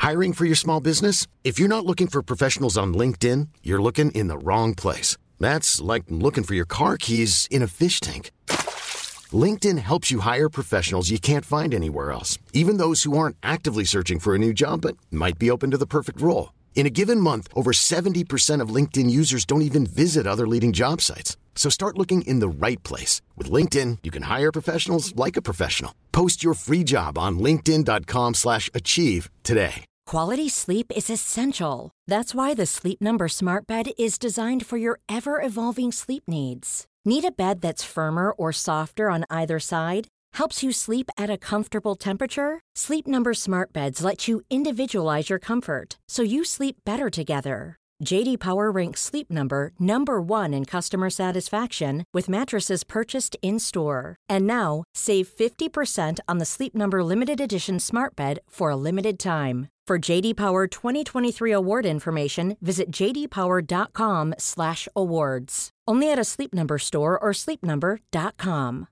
Hiring for your small business? If you're not looking for professionals on LinkedIn, you're looking in the wrong place. That's like looking for your car keys in a fish tank. LinkedIn helps you hire professionals you can't find anywhere else, even those who aren't actively searching for a new job but might be open to the perfect role. In a given month, over 70% of LinkedIn users don't even visit other leading job sites. So start looking in the right place. With LinkedIn, you can hire professionals like a professional. Post your free job on linkedin.com/achieve today. Quality sleep is essential. That's why the Sleep Number Smart Bed is designed for your ever-evolving sleep needs. Need a bed that's firmer or softer on either side? Helps you sleep at a comfortable temperature? Sleep Number Smart Beds let you individualize your comfort, so you sleep better together. J.D. Power ranks Sleep Number number 1 in customer satisfaction with mattresses purchased in-store. And now, save 50% on the Sleep Number Limited Edition Smart Bed for a limited time. For J.D. Power 2023 award information, visit jdpower.com/awards. Only at a Sleep Number store or sleepnumber.com.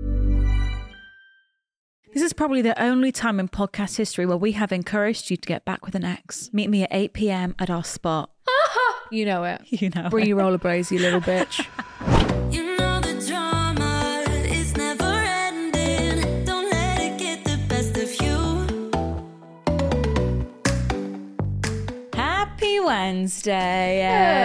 This is probably the only time in podcast history where we have encouraged you to get back with an ex. Meet me at 8 p.m. at our spot. You know it. You know Bring it. your rollerblades, you little bitch. You know the drama is never ending. Don't let it get the best of you. Happy Wednesday,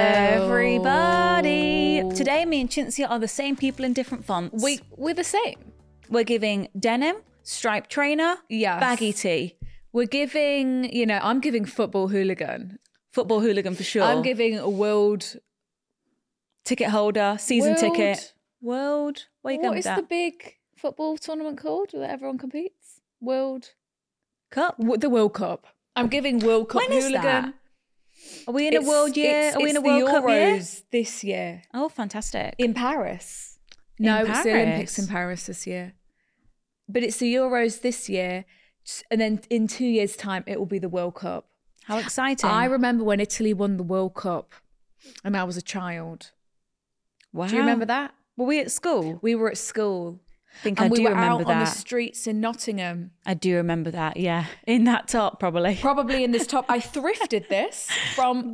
everybody. Today, me and Cinzia are the same people in different fonts. We're the same. We're giving denim, striped trainer, Yes. baggy tee. We're giving, I'm giving football hooligan. Football hooligan for sure. I'm giving a world ticket holder, season World- ticket. World. What are you going What with is that? the big football tournament called that everyone competes? World Cup? The World Cup. I'm giving World Cup When is hooligan. that? Are we in a world year? Are we in a it's World the Cup year? Euros this year Oh, fantastic. in Paris. In No, it's the Olympics Paris? in Paris this year. But it's the Euros this year, and then in 2 years' time, it will be the World Cup. How exciting. I remember when Italy won the World Cup, and I was a child. Wow. Do you remember that? Were we at school? We were at school. I think And I we do were remember out that. on the streets in Nottingham. I do remember that, yeah. In that top, probably. Probably in this top. I thrifted this from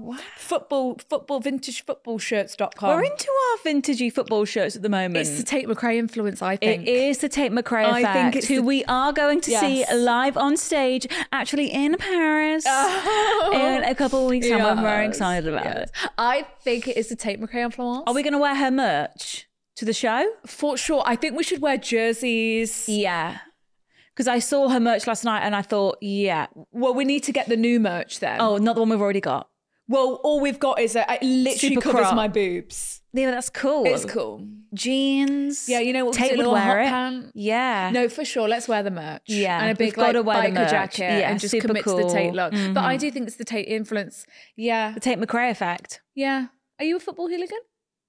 vintagefootballshirts.com. We're into our vintagey football shirts at the moment. It's the Tate McRae influence, I think. It is the Tate McRae I effect, think it's who the- we are going to see Yes. live on stage, actually in Paris, in a couple of weeks' time. We're very excited about it. I think it is the Tate McRae influence. Are we going to wear her merch to the show? For sure. I think we should wear jerseys. Yeah. Because I saw her merch last night and I thought, yeah. Well, we need to get the new merch then. Oh, not the one we've already got. Well, all we've got is it literally Super covers crop. my boobs. Yeah, that's cool. It's cool. Jeans. Yeah, you know what? Tate a would little wear hot it. pant. Yeah. No, for sure. Let's wear the merch. Yeah, and a we've big gotta wear the biker merch. jacket Yeah, and just super commit to cool. the Tate look. Mhm. But I do think it's the Tate influence. Yeah, The Tate McRae effect. yeah. Are you a football hooligan?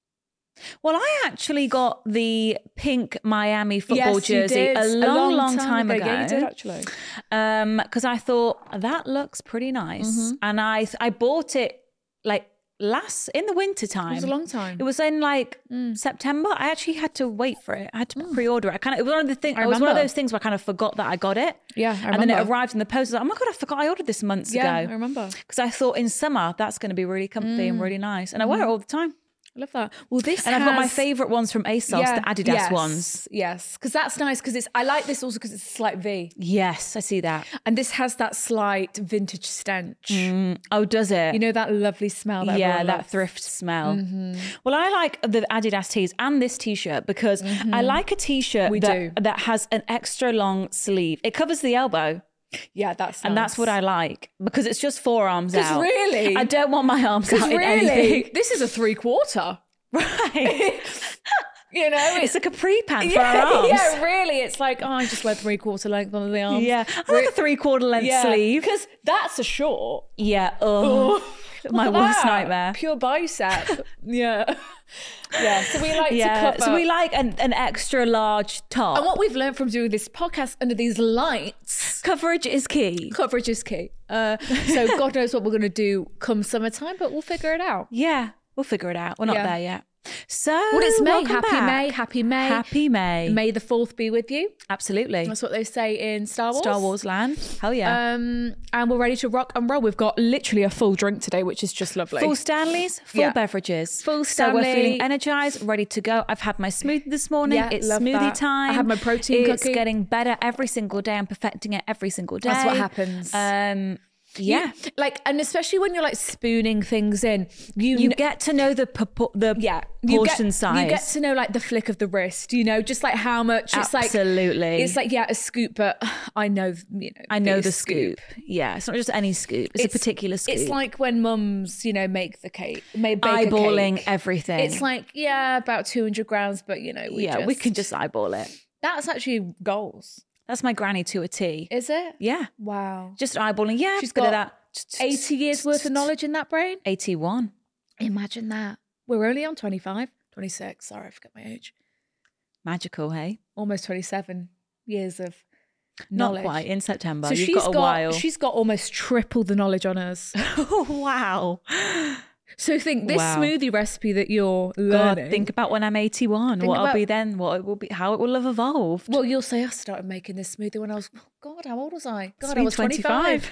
Well, I actually got the pink Miami football Yes, you jersey did. a long time ago. Yeah, you did actually. Because I thought that looks pretty nice, Mm-hmm. and I bought it like in the winter time. It was a long time. It was in like September. I actually had to wait for it. I had to pre-order it. It was one of the things. I It was one of remember. those things where I kind of forgot that I got it. Yeah, I And then it remember. arrived in the post. I was like, oh my god, I forgot I ordered this months Yeah, ago. I remember. Because I thought in summer that's going to be really comfy and really nice, and I wear it all the time. I love that. Well, this And I've got my has- favourite ones from ASOS, the Adidas yes, ones. Yes, because that's nice. Because I like this also because it's a slight V, Yes, I see that. and this has that slight vintage stench. Oh, does it? You know that lovely smell. That yeah, everyone that loves? thrift smell. Well, I like the Adidas tees and this t-shirt because I like a t-shirt that has an extra long sleeve. It covers the elbow. Yeah, that's And that's what I like because it's just forearms out. Because really, I don't want my arms out in really, anything. this is a 3/4. Right. You know, It's a capri pant for our arms. Yeah, really. It's like, I just wear 3/4 length on the arms. Yeah. I like a 3/4 length sleeve. Because that's a short. Yeah. Oh, my Look at worst that. nightmare. Pure bicep. Yeah. Yeah. So we like to cover. So we like an extra large top. And what we've learned from doing this podcast under these lights, Coverage is key. coverage is key. So God knows what we're going to do come summertime, but we'll figure it out. Yeah, we'll figure it out. We're not Yeah. there yet. So, Well, it's May. welcome Happy back. May. Happy May. Happy May. May the 4th be with you. Absolutely. That's what they say in Star Wars. Star Wars land. Hell yeah. And we're ready to rock and roll. We've got literally a full drink today, which is just lovely. Full Stanleys, full Yeah. beverages. Full So we're Stanley. feeling energized, ready to go. I've had my smoothie this morning. Yeah, It's love smoothie that. time. I had my protein It's cookie. getting better every single day. I'm perfecting it every single day. That's what happens. Yeah. Like, and especially when you're like spooning things in, You get to know the portion size. You get to know like the flick of the wrist, just like how much it's Absolutely. It's like, yeah, a scoop, but I know, I know this the scoop. Yeah, it's not just any scoop. It's a particular scoop. It's like when mums, make the cake, bake eyeballing a cake. everything. It's like, yeah, about 200 grams, but we can just eyeball it. That's actually goals. That's my granny to a T. Is it? Yeah. Wow. Just eyeballing. Yeah, She's bit of got that. 80 years worth of knowledge in that brain. 81. Imagine that. We're only on 25, 26. Sorry, I forgot my age. Magical, hey? Almost 27 years of Not knowledge. quite. In September. So You've got a while. She's got almost triple the knowledge on us. Wow. So think this Wow. smoothie recipe that you're God, learning. think about when I'm 81. Think What I'll about- be then. What it will be. How it will have evolved. Well, you'll say I started making this smoothie when I was, God, how old was I? God, been I was 25.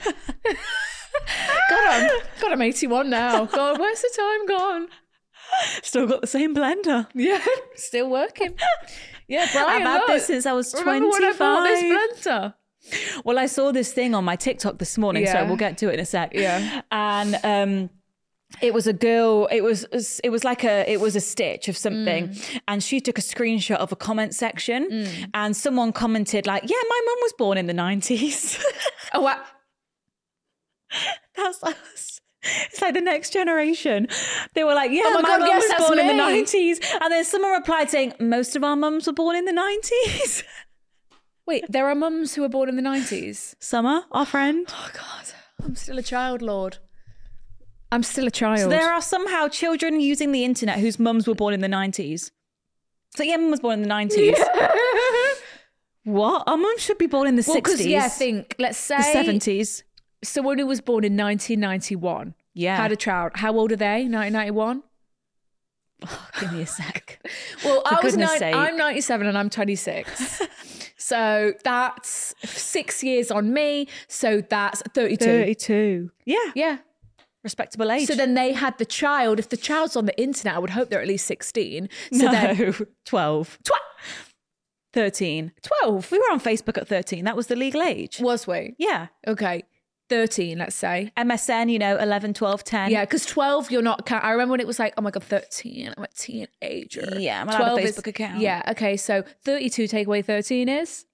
God, I'm 81 now. God, where's the time gone? Still got the same blender. Yeah, still working. Yeah, Brian, I've had look. this since I was 25. Remember when I bought this blender? Well, I saw this thing on my TikTok this morning, so Yeah. we'll get to it in a sec. Yeah. And it was a girl. It was a stitch of something, and she took a screenshot of a comment section, and someone commented like, "Yeah, my mum was born in the 90s." Oh, wow. That's us. It's like the next generation. They were like, "Yeah, Oh my my God, mum yes, was that's born in the me. 90s," and then someone replied saying, "Most of our mums were born in the 90s." Wait, there are mums who were born in the 90s? Summer, our friend. Oh, God. I'm still a child, Lord. I'm still a child. So there are somehow children using the internet whose mums were born in the 90s. So yeah, mum was born in the 90s. What? Our mum should be born in the 60s. Yeah, let's say. The 70s. Someone who was born in 1991. Yeah. Had a child. How old are they? 1991? Give me a sec. Well, goodness sake. I'm 97 and I'm 26. So that's 6 years on me. So that's 32. 32. Yeah. Yeah. Respectable age. So then they had the child. If the child's on the internet, I would hope they're at least 16. So no, then 12. 13. 12. We were on Facebook at 13. That was the legal age. Was we? Yeah. Okay. 13, let's say. MSN, 11, 12, 10. Yeah, because 12, you're not. I remember when it was like, oh my God, 13. I'm a teenager. Yeah, I'm allowed a Facebook account. Yeah, okay. So 32 take away 13 is?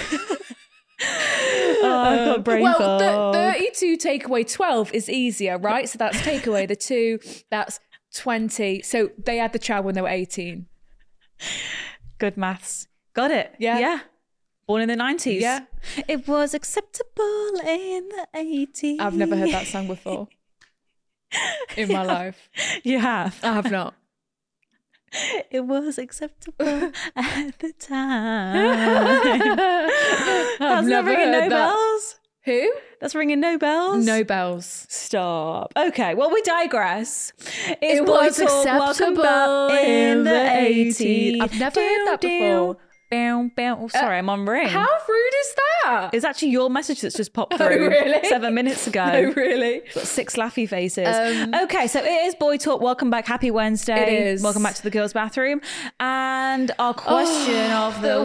I've got brain fog. 32 take away 12 is easier, right? So that's take away the 2, that's 20. So they had the child when they were 18. Good maths. Got it. Yeah. Yeah. Born in the 90s. Yeah. It was acceptable in the 80s. I've never heard that song before in my life. You have. I have not. It was acceptable at the time. That's not never ringing heard no that. bells. Who? That's ringing no bells. No bells. Stop. Okay, well, we digress. It was acceptable in the 80s. I've never heard that before. Bow, bow. Oh, sorry, I'm on ring. How rude is that? It's actually your message that's just popped through really? 7 minutes ago. Oh, really? Got 6 laughy faces. Okay, so it is Boy Talk. Welcome back. Happy Wednesday. It is. Welcome back to the girls' bathroom. And our question of the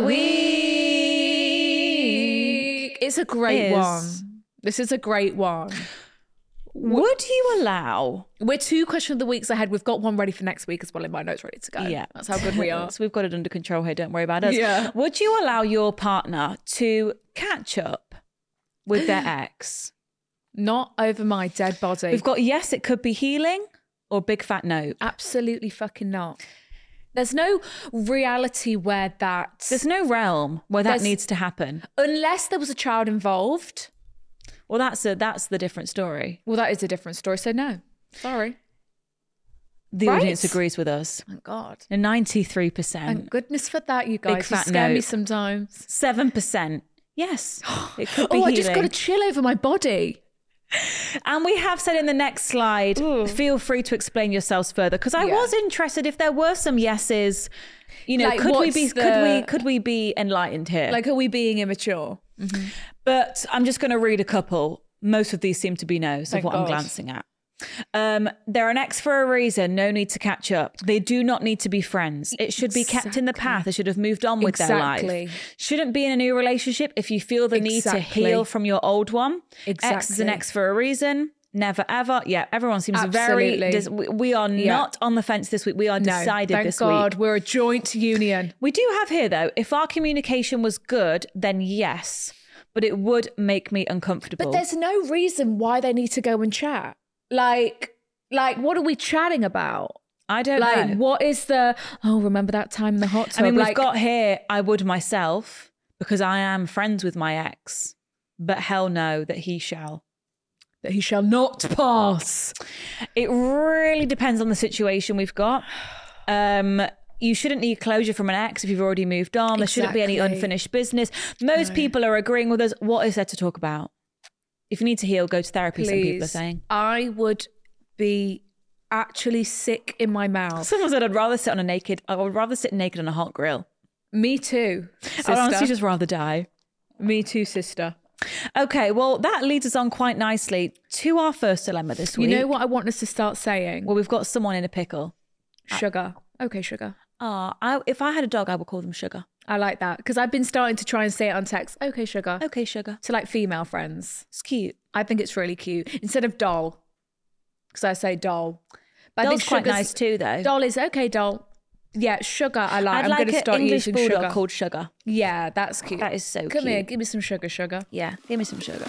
week. It's a great is- one. This is a great one. Would you allow? We're 2 question of the weeks ahead. We've got one ready for next week as well in my notes ready to go. Yeah. That's how good we are. So we've got it under control here. Don't worry about us. Yeah. Would you allow your partner to catch up with their ex? Not over my dead body. We've got yes, it could be healing, or big fat no. Absolutely fucking not. There's no reality where that... There's no realm where that There's- needs to happen. Unless there was a child involved. Well, that's the different story. Well, that is a different story. So no. Sorry. The Right? audience agrees with us. Thank God. 93%. Thank goodness for that, you Big guys. You fat scare me nope. sometimes. 7%. Yes. It could be Oh, I healing. just got to chill over my body. And we have said in the next slide, feel free to explain yourselves further, because I was interested if there were some yeses. You know, Like, could we be enlightened here? Like, are we being immature? But I'm just going to read a couple. Most of these seem to be no's of what I'm glancing at. They're an ex for a reason. No need to catch up. They do not need to be friends. It should be kept in the past. They should have moved on with their life. Shouldn't be in a new relationship if you feel the need to heal from your old one. Ex is an ex for a reason. Never ever. Yeah, everyone seems very. We are not on the fence this week. We are decided this week. Thank God, we're a joint union. We do have here though, if our communication was good, then yes, but it would make me uncomfortable. But there's no reason why they need to go and chat. Like, what are we chatting about? I don't know. Like, what is the, remember that time in the hot tub? I mean, we've got here, I would myself, because I am friends with my ex, but hell no, that he shall. That he shall not pass. It really depends on the situation we've got. You shouldn't need closure from an ex if you've already moved on. There shouldn't be any unfinished business. Most people are agreeing with us. What is there to talk about? If you need to heal, go to therapy, some people are saying. I would be actually sick in my mouth. Someone said I would rather sit naked on a hot grill. Me too, sister. I'd honestly just rather die. Me too, sister. Okay, well, that leads us on quite nicely to our first dilemma this week. You know what I want us to start saying? Well, we've got someone in a pickle. Sugar. Okay, Sugar. If I had a dog, I would call them Sugar. I like that, because I've been starting to try and say it on text. Okay, Sugar. Okay, Sugar. To like female friends. It's cute. I think it's really cute. Instead of doll, because I say doll. But Doll's I think quite nice too, though. Doll is okay, doll. Yeah, Sugar I like. I'm going to start English using bulldog Sugar. called Sugar. Yeah, that's cute. That is so cute. Come here, give me some sugar, Sugar. Yeah, give me some sugar.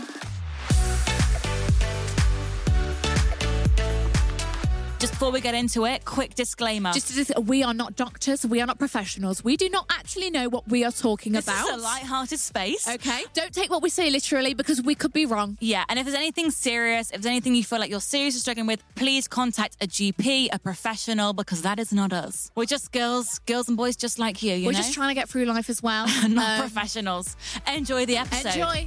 Just before we get into it, quick disclaimer. We are not doctors. We are not professionals. We do not actually know what we are talking about. This is a light-hearted space. Okay? Don't take what we say literally, because we could be wrong. Yeah, and if there's anything serious, if there's anything you feel like you're seriously struggling with, please contact a GP, a professional, because that is not us. We're just girls and boys just like you, We're know? just trying to get through life as well. Not professionals. Enjoy the episode. Enjoy.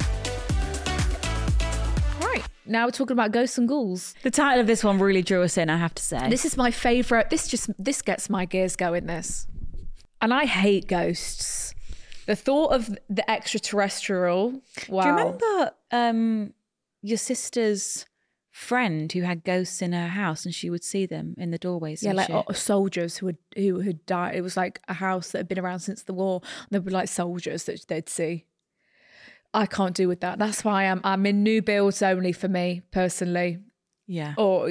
Right, now we're talking about ghosts and ghouls. The title of this one really drew us in, I have to say. This is my favourite. This gets my gears going, this. And I hate ghosts. The thought of the extraterrestrial. Wow. Do you remember your sister's friend who had ghosts in her house and she would see them in the doorways? Yeah, and like shit? soldiers who had died. It was like a house that had been around since the war. And there were like soldiers that they'd see. I can't do with that. That's why I'm in new builds only for me personally. Yeah. Or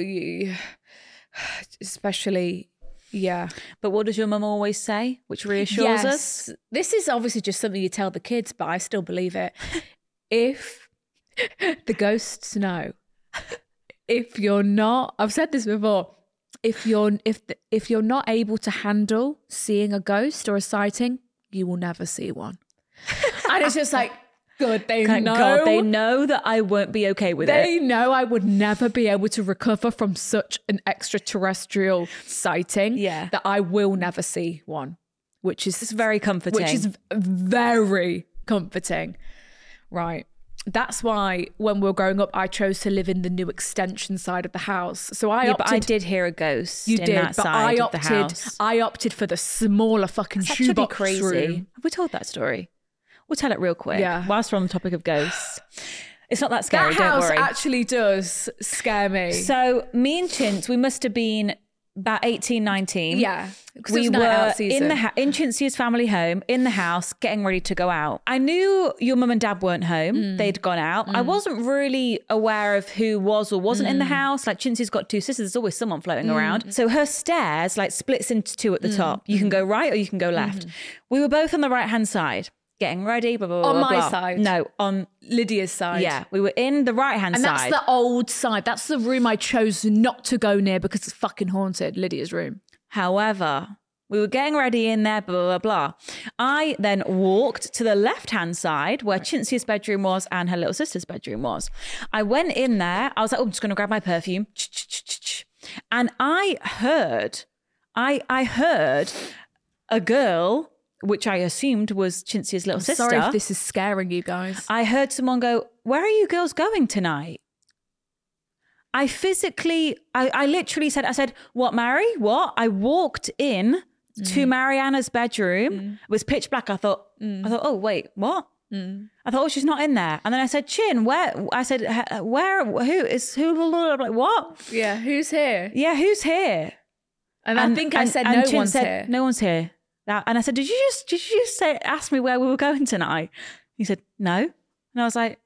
especially, yeah. But what does your mum always say, which reassures us? This is obviously just something you tell the kids, but I still believe it. If the ghosts know, if you're not, I've said this before, if you're not able to handle seeing a ghost or a sighting, you will never see one. And it's just like, good, Thank God, they know that I won't be okay with it. They know I would never be able to recover from such an extraterrestrial sighting. Yeah. That I will never see one, which is very comforting. Which is very comforting. Right. That's why when we were growing up, I chose to live in the new extension side of the house. So but I did hear a ghost. You in did, that but side of the house. I opted for the smaller fucking It's actually shoebox crazy. room. Have we told that story? We'll tell it real quick. Yeah. Whilst we're on the topic of ghosts. It's not that scary, That don't house worry. actually does scare me. So me and Chintz, we must have been about 18, 19. Yeah. 'cause We it was night were out season. in Chintzy's family home, in the house, getting ready to go out. I knew your mum and dad weren't home. They'd gone out. I wasn't really aware of who was or wasn't in the house. Like Chintzy's got two sisters. There's always someone floating around. So her stairs like splits into two at the top. You can go right or you can go left. We were both on the right-hand side, getting ready, blah, blah, blah, On blah, my blah. side? No, on... Lydia's side. Yeah, we were in the right-hand And side. that's the old side. That's the room I chose not to go near because it's fucking haunted, Lydia's room. However, we were getting ready in there, blah, blah, blah. I then walked to the left-hand side where Chintzy's bedroom was and her little sister's bedroom was. I went in there. I was like, I'm just going to grab my perfume. And I heard a girl, which I assumed was Chintzy's little sister. Sorry if this is scaring you guys. I heard someone go, "Where are you girls going tonight?" I literally said, I said, what, Mary? What? I walked in to Mariana's bedroom. It was pitch black. I thought, oh, wait, what? I thought, oh, she's not in there. And then I said, Chin, where? I said, where? Who? Like, what? Yeah, who's here? Yeah, who's here? And I think I said, no Chin one's said, here. No one's here. And I said, did you just ask me where we were going tonight? He said, no. And I was like,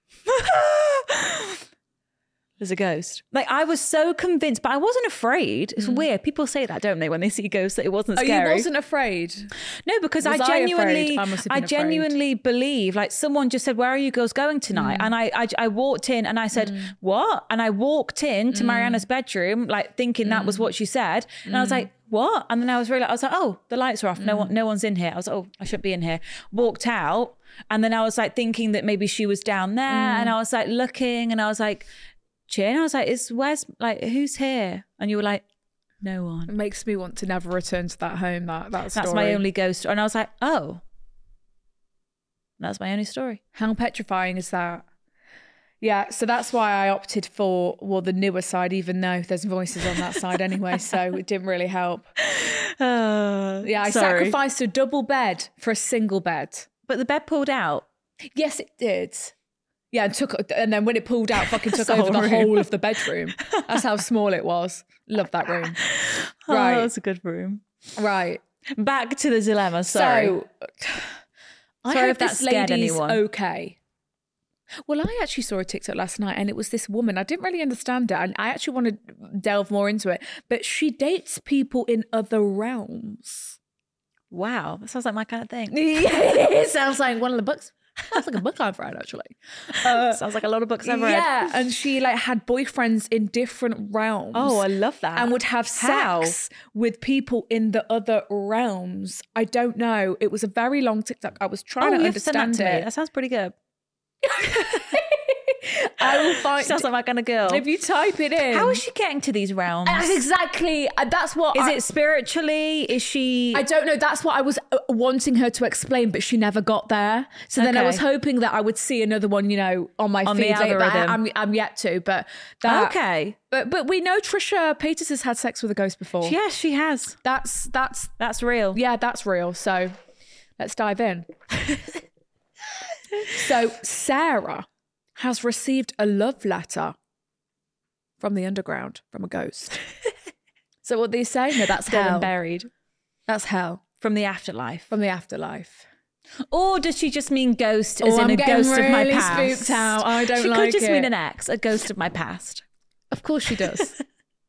there's a ghost. Like, I was so convinced, but I wasn't afraid. It's weird. People say that, don't they, when they see ghosts, that it wasn't scary. Oh, you wasn't afraid? No, because Was I afraid? I must have been afraid. genuinely believe, like, someone just said, where are you girls going tonight? And I walked in and I said, what? And I walked in to Mariana's bedroom, like, thinking that was what she said. And I was like, what? And then I was like, oh, the lights are off. No one's in here. I was like, oh, I shouldn't be in here. Walked out. And then I was like thinking that maybe she was down there. And I was like looking and I was like, Chin, I was like, who's here? And you were like, no one. It makes me want to never return to that home, that story. That's my only ghost. And I was like, oh, that's my only story. How petrifying is that? Yeah, so that's why I opted for, the newer side, even though there's voices on that side anyway, so it didn't really help. I sacrificed a double bed for a single bed. But the bed pulled out. Yes, it did. Yeah, and then when it pulled out, fucking took over the room. whole of the bedroom. That's how small it was. Love that room. Right. Oh, that's a good room. Right. Back to the dilemma, sorry. So, I Sorry hope if that this scared lady's anyone. okay. Well, I actually saw a TikTok last night and it was this woman. I didn't really understand it and I actually want to delve more into it. But she dates people in other realms. Wow, that sounds like my kind of thing. It sounds like one of the books. Sounds like a book I've read, actually. Sounds like a lot of books I've read. Yeah, and she like had boyfriends in different realms. Oh, I love that. And would have How? sex with people in the other realms. I don't know. It was a very long TikTok. I was trying to you have to send understand that to me. it. That sounds pretty good. I will find. Sounds like my kind of girl. If you type it in, How is she getting to these realms? That's exactly. That's what. Is it spiritually? Is she? I don't know. That's what I was wanting her to explain, but she never got there. So then I Okay. was hoping that I would see another one, on my On the feed later. But algorithm. I'm yet to. But that. Okay. But we know Trisha Paytas has had sex with a ghost before. Yes, she has. That's That's real. yeah, that's real. So let's dive in. So Sarah has received a love letter from the underground, from a ghost. So what they say? No, that's Dead hell. and buried That's hell. from the afterlife. From the afterlife. Or does she just mean ghost as in I'm a getting ghost of my really past? spooked out. I don't she like could just mean it. an ex, a ghost of my past. Of course she does.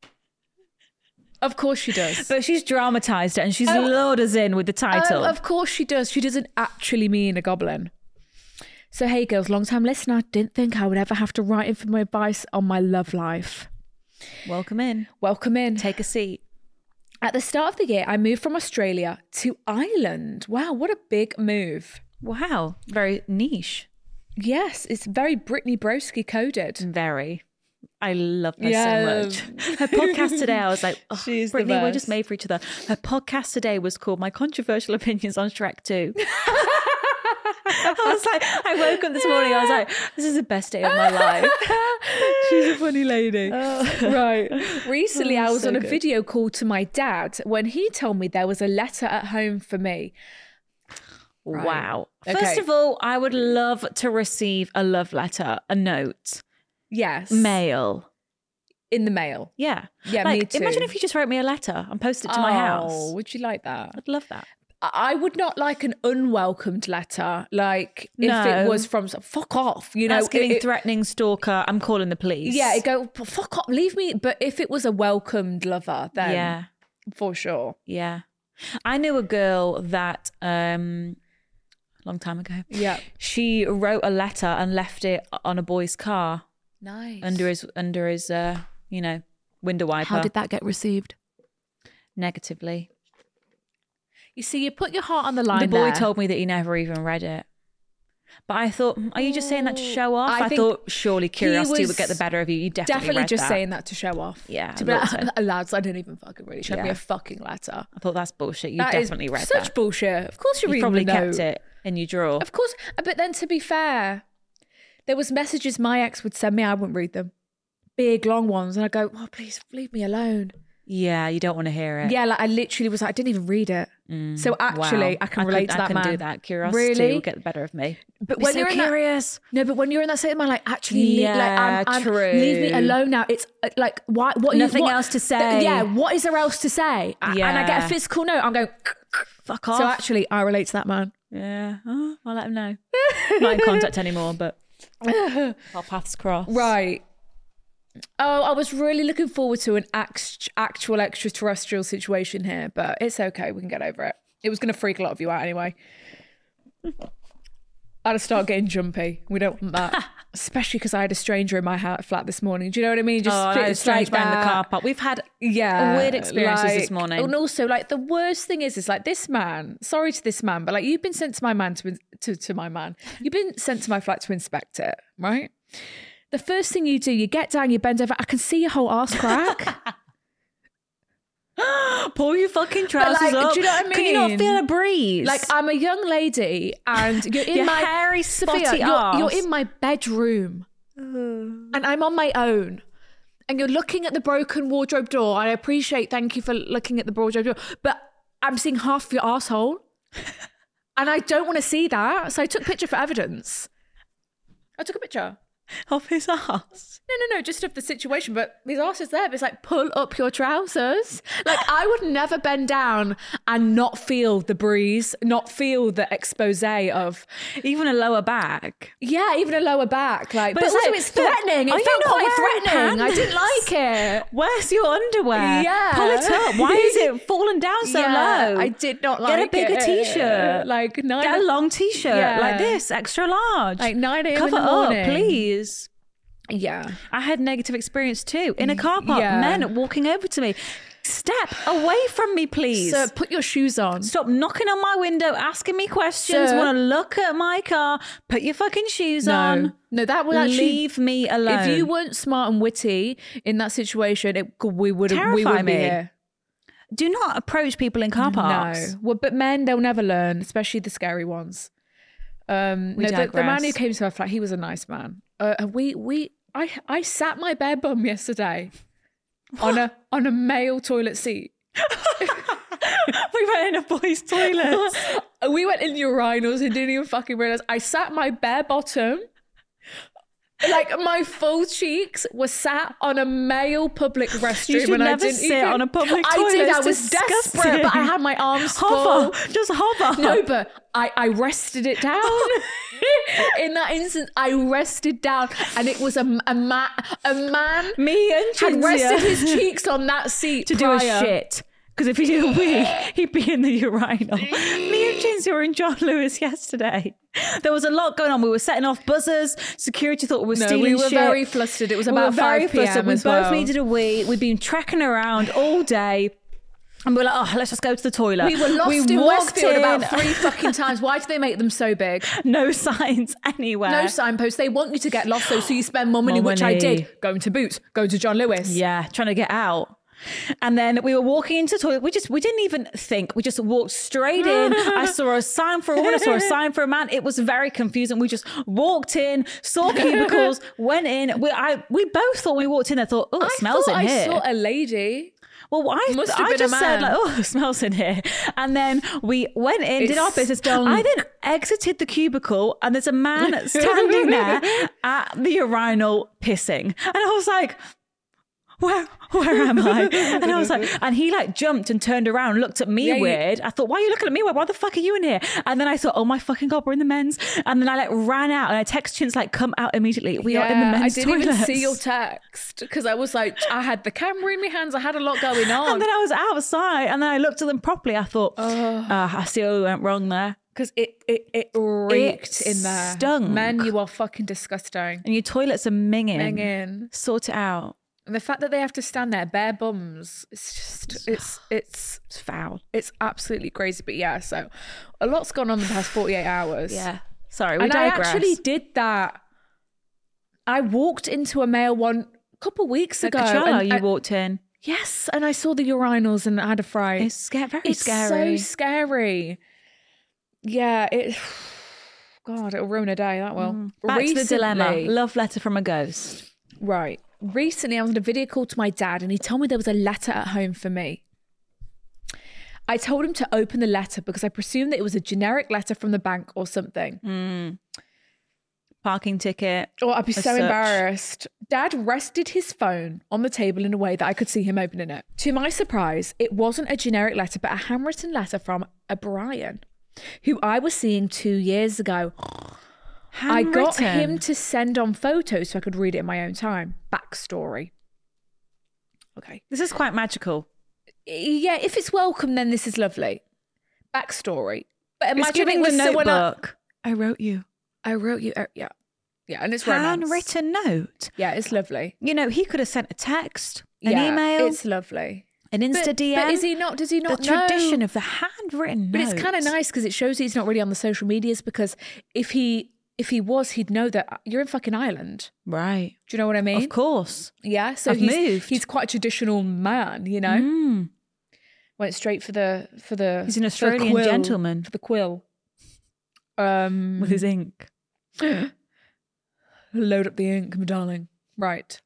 Of course she does. But she's dramatized it and she's lured us in with the title. Of course she does. She doesn't actually mean a goblin. So, hey girls, long-time listener, didn't think I would ever have to write in for my advice on my love life. Welcome in. Welcome in. Take a seat. At the start of the year, I moved from Australia to Ireland. Wow, what a big move. Wow. Very niche. Yes, it's very Brittany Broski coded. Very. I love her Yeah. so much. Her podcast today, I was like, oh, She's the Brittany, we're best. just made for each other. Her podcast today was called My Controversial Opinions on Shrek 2. I was like, I woke up this morning, I was like, this is the best day of my life. She's a funny lady. Right. Recently, I was so on a good. video call to my dad when he told me there was a letter at home for me. Right. Wow. Okay. First of all, I would love to receive a love letter, a note, Yes. mail. In the mail. Yeah. Yeah, like, me too. Imagine if you just wrote me a letter and posted it to my house. Would you like that? I'd love that. I would not like an unwelcomed letter. Like if No. it was from fuck off, That's giving it- threatening stalker. I'm calling the police. Yeah, it go fuck off, leave me. But if it was a welcomed lover, then Yeah. for sure. Yeah. I knew a girl that long time ago. Yeah, She wrote a letter and left it on a boy's car nice. under his window wiper. How did that get received? Negatively. You see, you put your heart on the line. The boy there. told me that he never even read it. But I thought, are you just saying that to show off? I I think thought surely curiosity was would get the better of you. You definitely read just that. saying that to show off. Yeah, to I be like, thought so. lads, I didn't even fucking read it. She had me Yeah. a fucking letter. I thought that's bullshit. You That is definitely read such that. bullshit. Of course, you're You reading probably the kept note. it in your drawer. Of course, but then to be fair, there was messages my ex would send me. I wouldn't read them. big long ones, and I go, oh, please leave me alone. Yeah, you don't want to hear it. Yeah, like I literally was like, I didn't even read it. So actually, Wow. I can relate to that I man. can do that. Curiosity Really? will get the better of me. But Be when so you're curious. No, but when you're in that state of mind, like actually, Yeah, I'm true. leave me alone now. It's like why? What? Nothing what, else to say. Yeah, what is there else to say? And I get a Yeah. physical note. I'm going, Fuck off. so actually, I relate to that man. Yeah, I'll let him know. Not in contact anymore, but our paths cross. Right. Oh, I was really looking forward to an actual extraterrestrial situation here, but it's okay. We can get over it. It was going to freak a lot of you out anyway. I'd start getting jumpy. We don't want that. Especially because I had a stranger in my flat this morning. Do you know what I mean? I had a it's strange man in the that. car park. We've had weird experiences this morning. And also, like, the worst thing is like this man, sorry to this man, but like you've been sent to my man to my man. You've been sent to my flat to inspect it, right? The first thing you do, you get down, you bend over. I can see your whole arse crack. Pull your fucking trousers like, up. do you know what I Can you not mean? feel a breeze? Like, I'm a young lady and you're in Your my hairy, Sophia, spotty you're arse. in my bedroom and I'm on my own. And you're looking at the broken wardrobe door. I appreciate, thank you for looking at the wardrobe door, but I'm seeing half of your arsehole. And I don't want to see that. So I took a picture for evidence. I took a picture. Of his ass. No, just of the situation. But his arse is there. But it's like, pull up your trousers. Like, I would never bend down and not feel the breeze, not feel the expose of, Even a lower back. yeah, even a lower back. Like, but it's also like, it's threatening. are It you felt not quite wearing threatening. I didn't pants? like it. Where's your underwear? Yeah. Pull it up. Why is it falling down so Yeah, low? I did not Get a like bigger it. t-shirt. Like Get a long t-shirt Yeah. like this, extra large. Like 9 a.m. Cover in the morning. up, please. Yeah. I had negative experience too. In a car park, Yeah. men walking over to me. Step away from me, please. So put your shoes on. Stop knocking on my window, asking me questions, Sir. want to look at my car. Put your fucking shoes on. No, that would actually Leave me alone. If you weren't smart and witty in that situation, we would be Terrify me. here. Do not approach people in car parks. No, well, but men, they'll never learn, especially the scary ones. The man digress. who came to our flat, he was a nice man. I sat my bare bum yesterday on a male toilet seat. We went in a boys' toilet. We went in urinals and didn't even fucking realize. I sat my bare bottom. Like, my full cheeks were sat on a male public restroom. You should and never I didn't sit even, on a public I toilet. did. I It's was disgusting. desperate, but I had my arms Hover. full. Just hover. No, but I rested it down. In that instance, I rested down, and it was a man. Me and had Chinzia rested his cheeks on that seat to do prior. a shit. Because if he did a wee, he'd be in the urinal. Me and Chinzia were in John Lewis yesterday. There was a lot going on. We were setting off buzzers. Security thought we were stealing we were shit. very flustered. It was We about were very 5 p.m. flustered. We as both well. needed a wee. We'd been trekking around all day. And we were like, oh, let's just go to the toilet. We were lost in walked Westfield in. about 3 fucking times. Why do they make them so big? No signs anywhere. No signposts. They want you to get lost, so you spend more money, which I money. did. Going to Boots, going to John Lewis. Yeah, trying to get out. And then we were walking into the toilet. We didn't even think. We just walked straight in. I saw a sign for a woman. I saw a sign for a man. It was very confusing. We just walked in, saw cubicles, went in. We both thought when we walked in there, thought, oh, it smells in here. I saw a lady. Well, I Must have been just a said man. like, oh, it smells in here. And then we went in, It did our business. stunk. I then exited the cubicle and there's a man standing there at the urinal pissing. And I was like, where am I? And I was like, and he like jumped and turned around and looked at me weird. I thought, why are you looking at me weird? Why the fuck are you in here? And then I thought, oh my fucking God, we're in the men's. And then I like ran out and I texted Chintz like, come out immediately. We are in the men's I didn't even toilets. see your text because I was like, I had the camera in my hands. I had a lot going on. And then I was outside and then I looked at them properly. I thought, I see what went wrong there. Because it reeked in there. stunk. Men, you are fucking disgusting. And your toilets are minging. Minging. Sort it out. And the fact that they have to stand there bare bums, it's just, it's foul. It's absolutely crazy. But yeah, so a lot's gone on the past 48 hours. Yeah. Sorry, we And digress. I actually did that. I walked into a male one a couple of weeks At ago. Coachella, and you I- walked in. Yes, and I saw the urinals and I had a fright. It's very It's scary. so scary. Yeah, God, it'll ruin a day, that will. Back to the dilemma. Recently- Love letter from a ghost. Right. recently I was on a video call to my dad and he told me there was a letter at home for me. I told him to open the letter because I presumed that it was a generic letter from the bank or something. Parking ticket. Or I'd be so such. embarrassed. Dad rested his phone on the table in a way that I could see him opening it. To my surprise, it wasn't a generic letter, but a handwritten letter from a Brian, who I was seeing 2 years ago. I got him to send on photos so I could read it in my own time. Backstory. Okay. This is quite magical. Yeah, if it's welcome, then this is lovely. Backstory. But It's imagine giving it was the someone notebook. I wrote you. I wrote you. Yeah. Yeah, and it's romance. Handwritten note. Yeah, it's lovely. You know, he could have sent a text, an email, It's lovely. an Insta DM. But is he not? Does he not the know? tradition of the handwritten But note. it's kind of nice because it shows he's not really on the social medias, because if he was, he'd know that you're in fucking Ireland. Right. Do you know what I mean? Of course. Yeah. So I've moved. he's quite a traditional man, you know? Went straight for the He's an for the Australian quill, gentleman. For the quill. With his ink. Load up the ink, my darling. Right.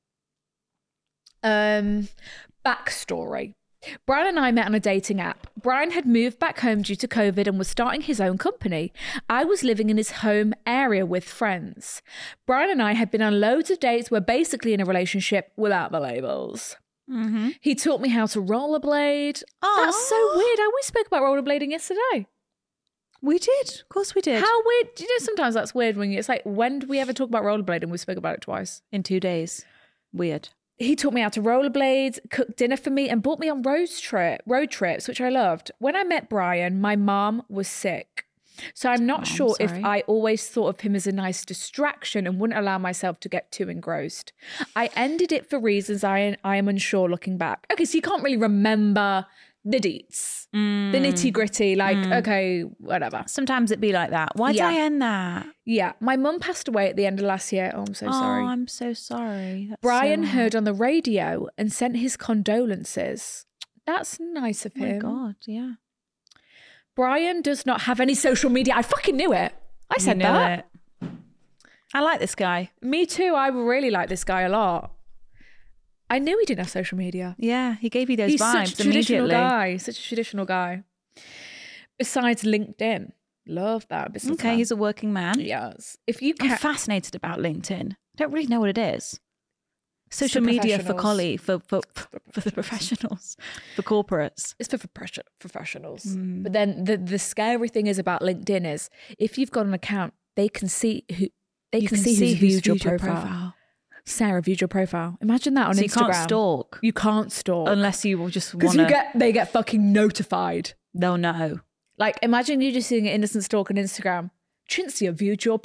Backstory. Brian and I met on a dating app. Brian had moved back home due to COVID and was starting his own company. I was living in his home area with friends. Brian and I had been on loads of dates. We're basically in a relationship without the labels. He taught me how to rollerblade. That's so weird. We spoke about rollerblading yesterday. We did. Of course we did. How weird. Do you know, sometimes that's weird when it's like, when did we ever talk about rollerblading? We spoke about it twice. In 2 days. Weird. He taught me how to rollerblade, cooked dinner for me, and brought me on road trips, which I loved. When I met Brian, my mom was sick. So I'm not sure if sorry. I always thought of him as a nice distraction and wouldn't allow myself to get too engrossed. I ended it for reasons I am unsure looking back. Okay, so you can't really remember the deets, the nitty gritty, like, okay, whatever. Sometimes it'd be like that. Why did Yeah. I end that? Yeah, my mum passed away at the end of last year. Oh, I'm so sorry. Oh, I'm so sorry. That's Brian so heard on the radio and sent his condolences. That's nice of Oh my him. God, yeah. Brian does not have any social media. I fucking knew it. I said You know that. it. I like this guy. Me too. I really like this guy a lot. I knew he didn't have social media. Yeah, he gave you those He's vibes such a traditional immediately. guy. Such a traditional guy. Besides LinkedIn. Love that business. Okay, he's a working man. Yes. If you I'm can, fascinated about LinkedIn. Don't really know what it is. Social the media for professionals. for the professionals, for corporates. it's for professionals. But then the scary thing is about LinkedIn is if you've got an account, they can see who You who's viewed your profile. profile. Sarah viewed your profile. Imagine that on So Instagram. you can't stalk You can't stalk unless you will just because want to. they get fucking notified. They'll know. Like imagine you just seeing an innocent stalk on Instagram. Cinzia viewed your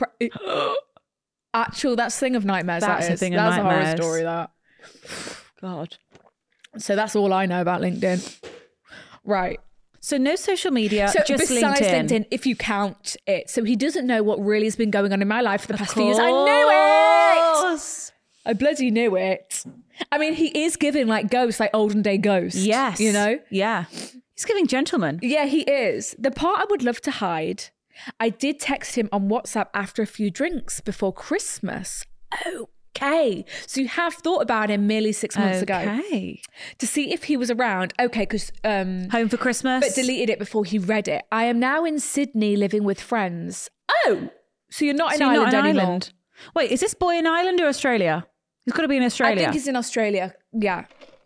actual. That's a thing of nightmares. That's that a is. thing of That's a horror nightmares. story. That. God. So that's all I know about LinkedIn. Right. So no social media, So just besides LinkedIn. LinkedIn, if you count it, so he doesn't know what really has been going on in my life for the past few years. I knew it. I bloody knew it. I mean, he is giving like ghosts, like olden day ghosts. Yes. You know? Yeah. He's giving gentleman. Yeah, he is. The part I would love to hide, I did text him on WhatsApp after a few drinks before Christmas. Okay. So you have thought about him merely 6 months ago Okay. to see if he was around. Okay, because Home for Christmas. but deleted it before he read it. I am now in Sydney living with friends. Oh, so you're not in So you're Ireland not in anymore? Ireland. Wait, is this boy in Ireland or Australia? He's got to be in Australia. I think he's in Australia. Yeah.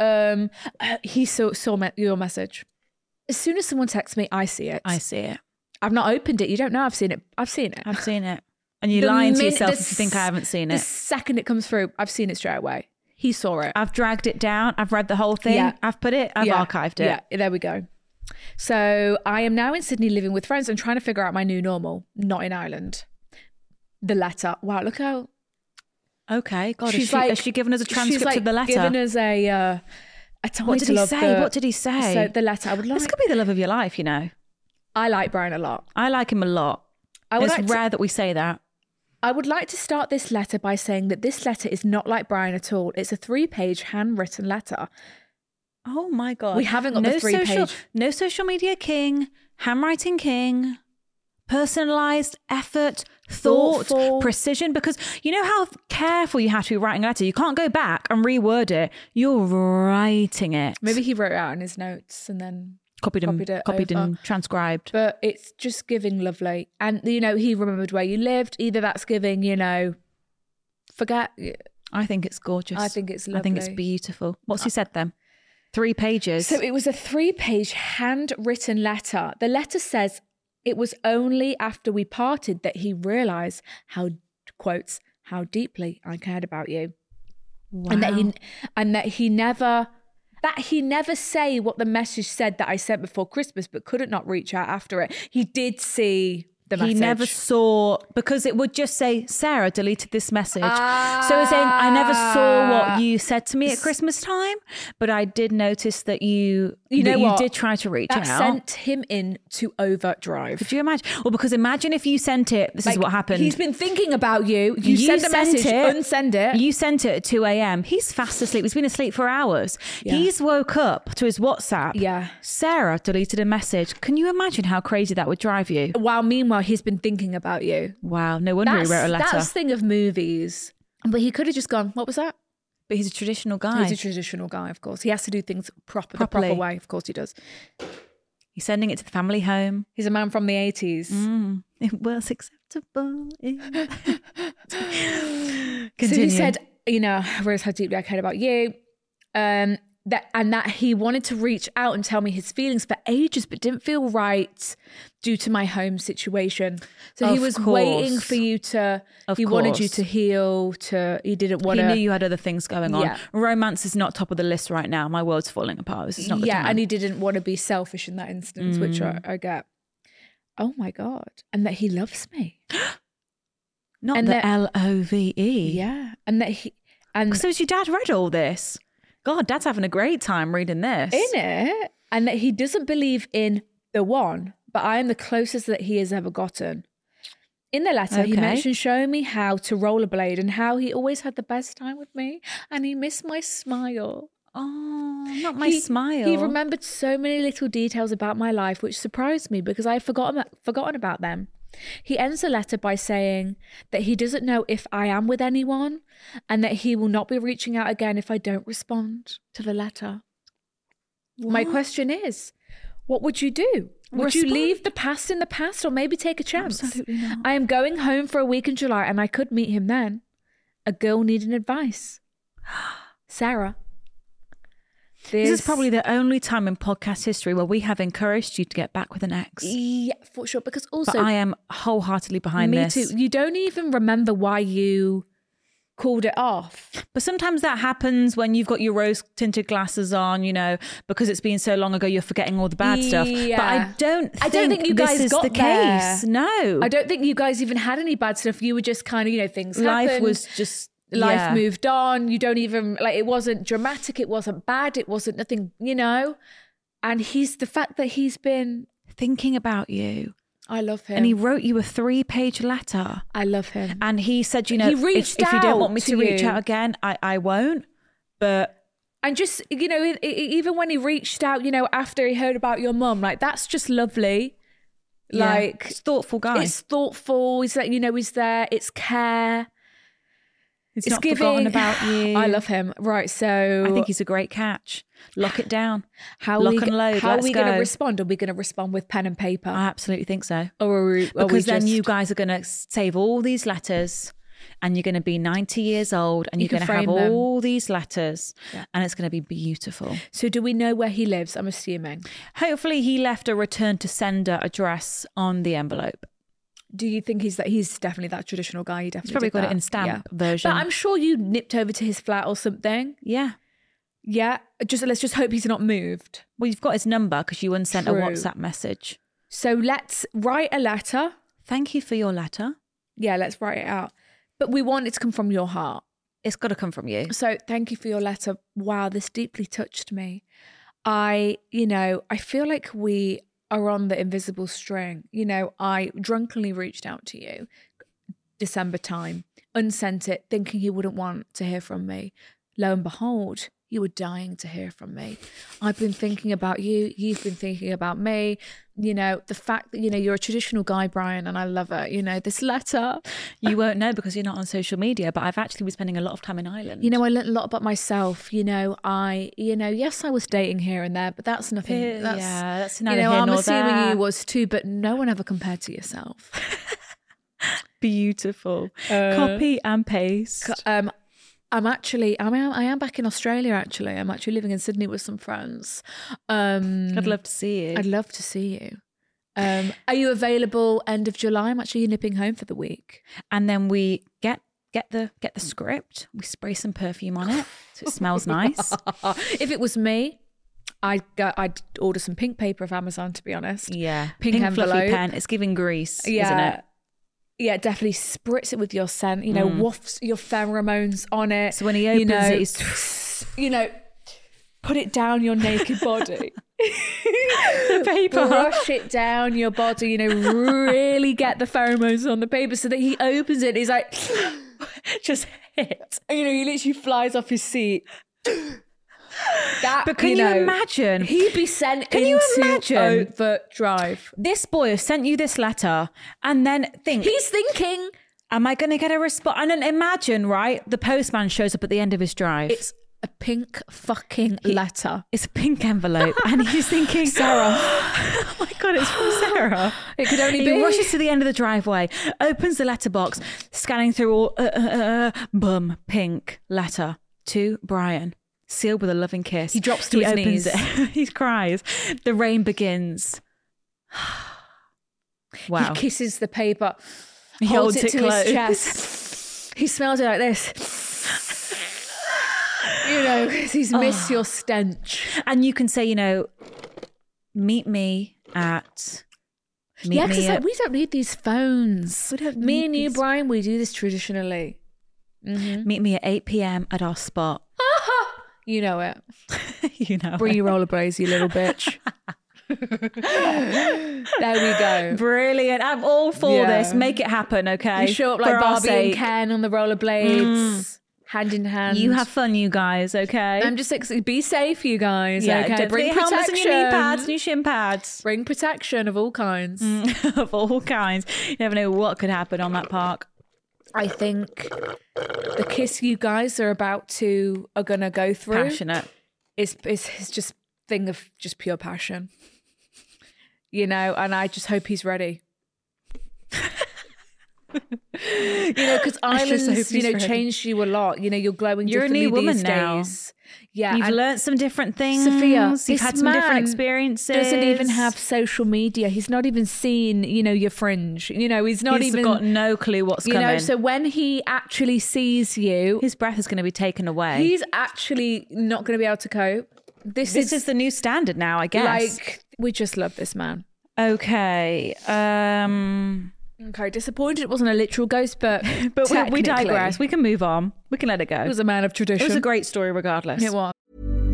He saw your message. As soon as someone texts me, I see it. I see it. I've not opened it. You don't know I've seen it. I've seen it. I've seen it. And you're The lying to minute- yourself the if you think I haven't seen The it. second it comes through, I've seen it straight away. He saw it. I've dragged it down. I've read the whole thing. Yeah. I've put it. I've archived it. Yeah, there we go. So I am now in Sydney living with friends and trying to figure out my new normal, not in Ireland. The letter. Wow, look how... Okay. God, She's has she given us a transcript she's like of the letter? given us a title What did he of say? the- What did he say? So the letter, I would like... This could be the love of your life, you know. I like Brian a lot. I like him a lot. I would It's like to- rare that we say that. I would like to start this letter by saying that this letter is not like Brian at all. It's a 3-page handwritten letter. Oh my God. We haven't got the 3-page. No social media king, handwriting king, personalized, effort, thought, Thoughtful. precision. Because you know how careful you have to be writing a letter. You can't go back and reword it. You're writing it. Maybe he wrote it out in his notes and then copied copied it over. and transcribed. But it's just giving lovely. And, you know, he remembered where you lived. Either that's giving, you know, forget. I think it's gorgeous. I think it's I think it's lovely. beautiful. What's he said then? 3 pages. So it was a 3-page handwritten letter. The letter says it was only after we parted that he realised how, quotes, how deeply I cared about you. Wow. And that he never say what the message said that I sent before Christmas, but couldn't not reach out after it. He did see the message. He never saw, because it would just say, Sarah deleted this message. So it's saying, I never saw what you said to me at Christmas time, but I did notice that you did try to reach that out. sent him into overdrive. Could you imagine? Well, because imagine if you sent it, this is what happened. He's been thinking about you. You send a message, unsend it. You sent it at 2 a.m. He's fast asleep. He's been asleep for hours. Yeah. He's woke up to his WhatsApp. Yeah. Sarah deleted a message. Can you imagine how crazy that would drive you? While meanwhile, he's been thinking about you. Wow. No wonder he wrote a letter. That's the thing of movies. But he could have just gone, what was that? But he's a traditional guy. He's a traditional guy, of course. He has to do things the Properly. proper way. Of course he does. He's sending it to the family home. He's a man from the 80s. It was acceptable. So Continue. he said, you know, I realised how deeply I cared about you. That he wanted to reach out and tell me his feelings for ages, but didn't feel right due to my home situation. So he Of was course. waiting for you to, Of he wanted you course. to heal, he didn't want He to. knew you had other things going on. Yeah. Romance is not top of the list right now. My world's falling apart. This is not the Yeah, time. and he didn't want to be selfish in that instance, which I get. Oh my God. And that he loves me. not and the that- LOVE. Yeah. And that he, and So has your dad read all this? God, Dad's having a great time reading this. in it, and that he doesn't believe in the one, but I am the closest that he has ever gotten. In the letter, he Okay. mentioned showing me how to rollerblade and how he always had the best time with me and he missed my smile. Oh, not my He- smile. He remembered so many little details about my life, which surprised me because I had forgotten about them. He ends the letter by saying that he doesn't know if I am with anyone and that he will not be reaching out again if I don't respond to the letter. My question is, what would you do? Would you Respond. leave the past in the past or maybe take a chance? Absolutely not. I am going home for a week in July and I could meet him then. A girl needing advice. Sarah. This is probably the only time in podcast history where we have encouraged you to get back with an ex. Yeah, for sure. Because also, But I am wholeheartedly behind me this. too. You don't even remember why you called it off. But sometimes that happens when you've got your rose-tinted glasses on, you know, because it's been so long ago, you're forgetting all the bad stuff. But Yeah. I don't I don't think you guys this is got the there. case. No. I don't think you guys even had any bad stuff. You were just kind of, you know, things Life happened. was just... Life yeah. moved on. You don't even, like, it wasn't dramatic. It wasn't bad. It wasn't nothing, you know. And the fact that he's been, Thinking about you. I love him. And he wrote you a 3-page letter. I love him. And he said, you know, He reached if you don't want out me to to reach you. out again, I won't. But And just, you know, even when he reached out, you know, after he heard about your mum, like, that's just lovely. yeah, Like, he's a thoughtful guy. it's thoughtful. He's like, you know, he's there. It's care. He's It's not forgotten giving. about you. I love him. Right. So I think he's a great catch. Lock it down. how lock we, and load. How are Let's we going go. to respond? Are we going to respond with pen and paper? I absolutely think so. Or are we Because then just, you guys are going to save all these letters and you're going to be 90 years old and You you're going can to have frame them. all these letters Yeah. and it's going to be beautiful. So do we know where he lives? I'm assuming. Hopefully he left a return to sender address on the envelope. Do you think he's definitely that traditional guy? He definitely He's probably did got it that. in stamp Yeah. version. But I'm sure you nipped over to his flat or something. Yeah. Yeah. Let's just hope he's not moved. Well, you've got his number because you unsent a True. WhatsApp message. So let's write a letter. Thank you for your letter. Yeah, let's write it out. But we want it to come from your heart. It's got to come from you. So thank you for your letter. Wow, this deeply touched me. I feel like we are on the invisible string. You know, I drunkenly reached out to you December time, unsent it, thinking you wouldn't want to hear from me. Lo and behold, You were dying to hear from me. I've been thinking about you. You've been thinking about me. You know, the fact that, you know, you're a traditional guy, Brian, and I love it. You know, this letter. You won't know because you're not on social media, but I've actually been spending a lot of time in Ireland. You know, I learned a lot about myself. You know, yes, I was dating here and there, but that's nothing. That's you neither know, here I'm nor assuming there. you was too, but no one ever compared to yourself. Beautiful. Copy and paste. I am back in Australia, actually. I'm actually living in Sydney with some friends. I'd love to see you. I'd love to see you. Are you available end of July? I'm actually nipping home for the week. And then we get the script. We spray some perfume on it so it smells nice. If it was me, I'd order some pink paper off Amazon, to be honest. Yeah. Pink fluffy envelope. pen. It's giving grease, isn't it? Yeah, definitely spritz it with your scent, you know, wafts your pheromones on it. So when he opens it, he's, you know, put it down your naked body. the paper. Brush it down your body, you know, really get the pheromones on the paper so that he opens it and he's like, just hit. and, you know, he literally flies off his seat. That, But can you imagine? He'd be sent Can you into imagine? overdrive. This boy has sent you this letter and then think, He's thinking, am I going to get a response? And then imagine, right? The postman shows up at the end of his drive. it's a pink fucking letter. It's a pink envelope. And he's thinking, Sarah. Oh my God, it's from Sarah. It could only He be. rushes to the end of the driveway, opens the letterbox, scanning through all, pink letter to Brian. Sealed with a loving kiss. He drops to his opens knees. it. He cries. The rain begins. Wow. He kisses the paper, He holds holds it it to close. his chest. He smells it like this. You know, 'cause he's missed your stench. And you can say, you know, meet me at... Yeah, because like, we don't need these phones. We don't Me need and you, these- Brian, we do this traditionally. Meet me at 8 p.m. at our spot. You know it. You know. Bring your rollerblades, you little bitch. There we go. Brilliant. I'm all for Yeah. this. Make it happen, okay? You show up For like our Barbie and sake. Ken on the rollerblades, hand in hand. You have fun, you guys, okay? I'm just be safe, you guys. yeah, okay, don't bring forget your helmets and protection. your knee pads and your shin pads. Bring protection of all kinds. Of all kinds. You never know what could happen on that park. I think the kiss you guys are gonna go through Passionate. is just thing of just pure passion. You know, and I just hope he's ready. You know, because I just hope islands, he's ready. changed you a lot. You know, you're glowing You're a differently new woman these now. days. Yeah, You've and learnt some different things. Sophia, You've this had some different man experiences. doesn't even have social media. He's not even seen, you know, your fringe. You know, he's not He's even got no clue what's you coming. know, so when he actually sees you, his breath is going to be taken away. he's actually not going to be able to cope. This is the new standard now, I guess. like, we just love this man. Okay. Okay, disappointed it wasn't a literal ghost, but But we technically, digress. We can move on. We can let it go. He was a man of tradition. It was a great story regardless. It was.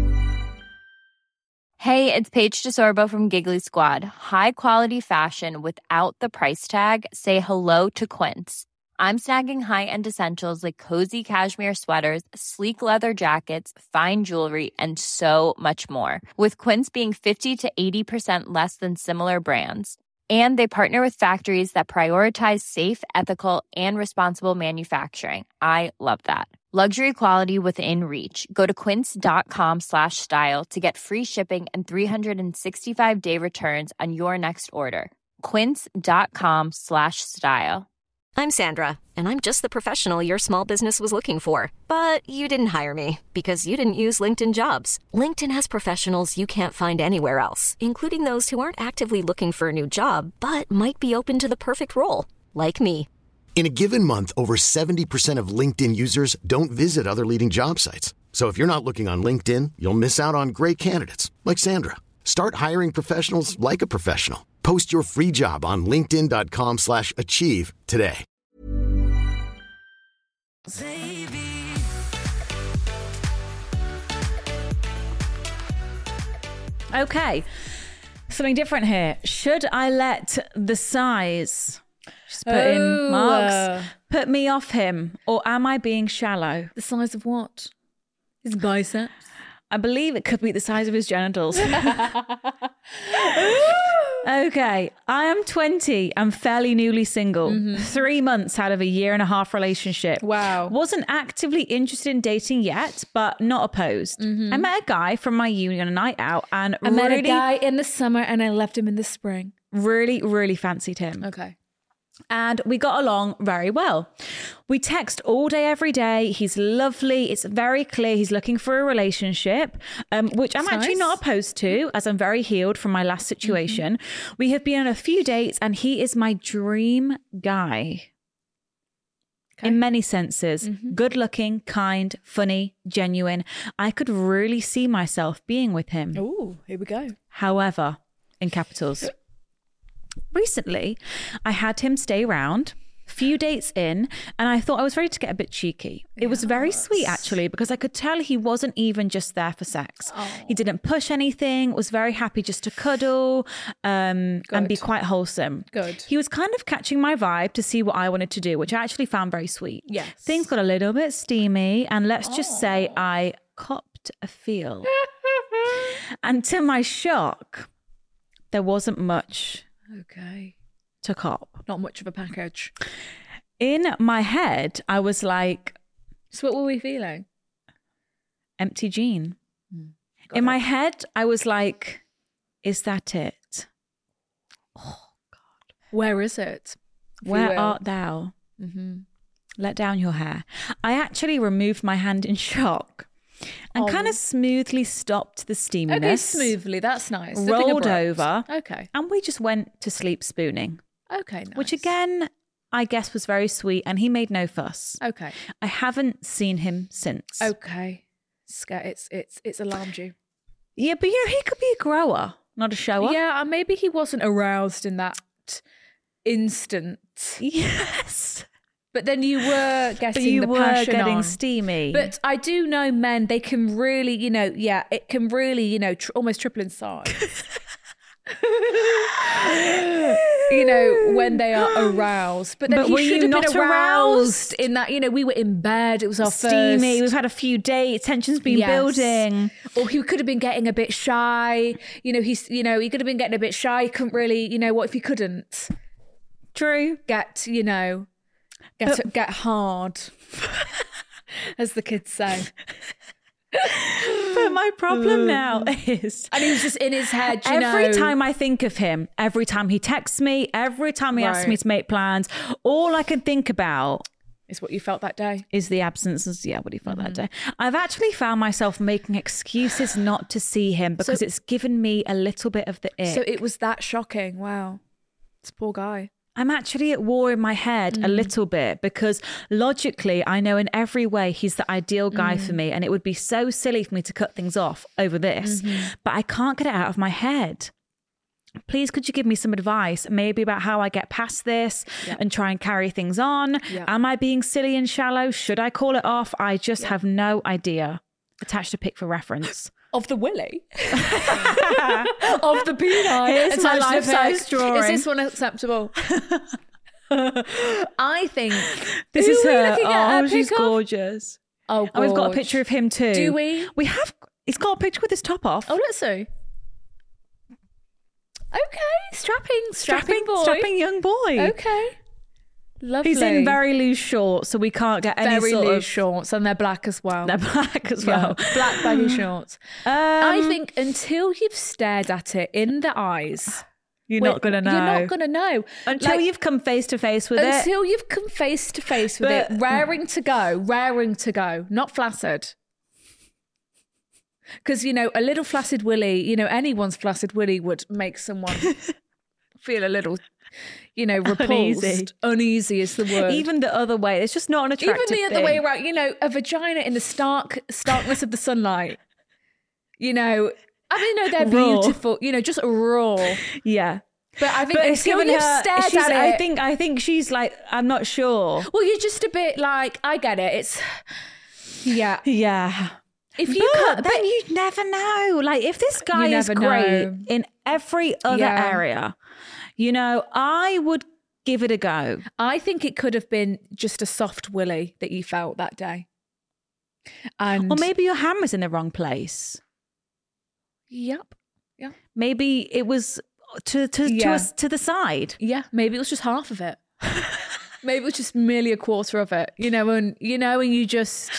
Hey, it's Paige DeSorbo from Giggly Squad. High quality fashion without the price tag. Say hello to Quince. I'm snagging high-end essentials like cozy cashmere sweaters, sleek leather jackets, fine jewelry, and so much more. With Quince being 50 to 80% less than similar brands. And they partner with factories that prioritize safe, ethical, and responsible manufacturing. I love that. Luxury quality within reach. Go to quince.com/style to get free shipping and 365-day returns on your next order. Quince.com/style. I'm Sandra, and I'm just the professional your small business was looking for. But you didn't hire me because you didn't use LinkedIn Jobs. LinkedIn has professionals you can't find anywhere else, including those who aren't actively looking for a new job, but might be open to the perfect role, like me. In a given month, over 70% of LinkedIn users don't visit other leading job sites. So if you're not looking on LinkedIn, you'll miss out on great candidates like Sandra. Start hiring professionals like a professional. Post your free job on linkedin.com/achieve today. Okay. Something different here. Should I let the size just put in marks put me off him, or am I being shallow? The size of what? His biceps. I believe it could be the size of his genitals. Okay, I am 20. I'm fairly newly single. 3 months out of a 1.5 year relationship. Wow. Wasn't actively interested in dating yet, but not opposed. I met a guy from my uni on a night out and I met a guy in the summer and I left him in the spring. really fancied him. Okay. And we got along very well. We text all day, every day. He's lovely. It's very clear he's looking for a relationship, which I'm actually not opposed to, as I'm very healed from my last situation. We have been on a few dates and he is my dream guy. In many senses. Good looking, kind, funny, genuine. I could really see myself being with him. Oh, here we go. However, in capitals. Recently, I had him stay around, few dates in, and I thought I was ready to get a bit cheeky. It was very sweet, actually, because I could tell he wasn't even just there for sex. He didn't push anything, was very happy just to cuddle and be quite wholesome. Good. He was kind of catching my vibe to see what I wanted to do, which I actually found very sweet. Yes. Things got a little bit steamy, and let's just say I copped a feel. And to my shock, there wasn't much to cop. Not much of a package. In my head, I was like, So what were we feeling? empty gene. In my head, I was like, is that it? Where is it? If you Where will. art thou? Let down your hair. I actually removed my hand in shock and kind of smoothly stopped the steaminess. Okay, smoothly. That's nice. Nothing Rolled abrupt. over. Okay. And we just went to sleep spooning. Okay, nice. Which again, I guess was very sweet, and he made no fuss. Okay. I haven't seen him since. Okay. It's alarmed you. Yeah, but you know, he could be a grower, not a shower. Yeah, maybe he wasn't aroused in that instant. Yes. But then you were getting But you the were passion getting on. steamy. But I do know men, they can really, it can really, almost triple in size. When they are aroused. But then But were he should you have not been aroused in that, we were in bed. It was our steamy. first. We've had a few dates. Tension's been Yes. building. Or he could have been getting a bit shy. He could have been getting a bit shy. He couldn't really, what if he couldn't True. get hard, as the kids say. But my problem now is... And he was just in his head, every time I think of him, every time he texts me, every time he asks me to make plans, all I can think about is what you felt that day. Is the absence of, what he felt that day. I've actually found myself making excuses not to see him because it's given me a little bit of the ick. So it was that shocking. Wow. This poor guy. I'm actually at war in my head a little bit because logically I know in every way he's the ideal guy for me, and it would be so silly for me to cut things off over this, but I can't get it out of my head. Please, could you give me some advice, maybe about how I get past this and try and carry things on? Am I being silly and shallow? Should I call it off? I just have no idea. Attached a pic for reference. Of the willy? Of the penis? Here's my life-size drawing. Is this one acceptable? I think... This Who is are we her. looking at? Oh, A she's pic of? gorgeous. Oh, And we've got a gorge. picture of him too. Do we? We have. He's got a picture with his top off. Oh, let's see. Okay, strapping boy. strapping young boy. Okay. Lovely. He's in very loose shorts, so we can't get any very sort loose of... shorts, and they're black as well. They're black as Yeah, well. black baggy shorts. I think until you've stared at it in the eyes, You're not going to know. You're not going to know Until you've come face to face with it. Until you've come face to face with it, raring to go, not flaccid. Because, a little flaccid willy, anyone's flaccid willy would make someone feel a little, repulsed. Uneasy is the word. Even the other way. It's just not an attractive Even the other way around, a vagina in the starkness of the sunlight. They're Raw. beautiful, just raw. Yeah. But I think it's until given you've her, stared she's- at it. I think she's like, I'm not sure. Well, you're just a bit like, I get it. It's, yeah. Yeah. If you But then you never know. Like, if this guy You is never great know. in every other Yeah. area, I would give it a go. I think it could have been just a soft willy that you felt that day. And Or maybe your hammer's in the wrong place. Yep. Yeah. Maybe it was to the side. Yeah. Maybe it was just half of it. Maybe it was just merely a quarter of it. And you just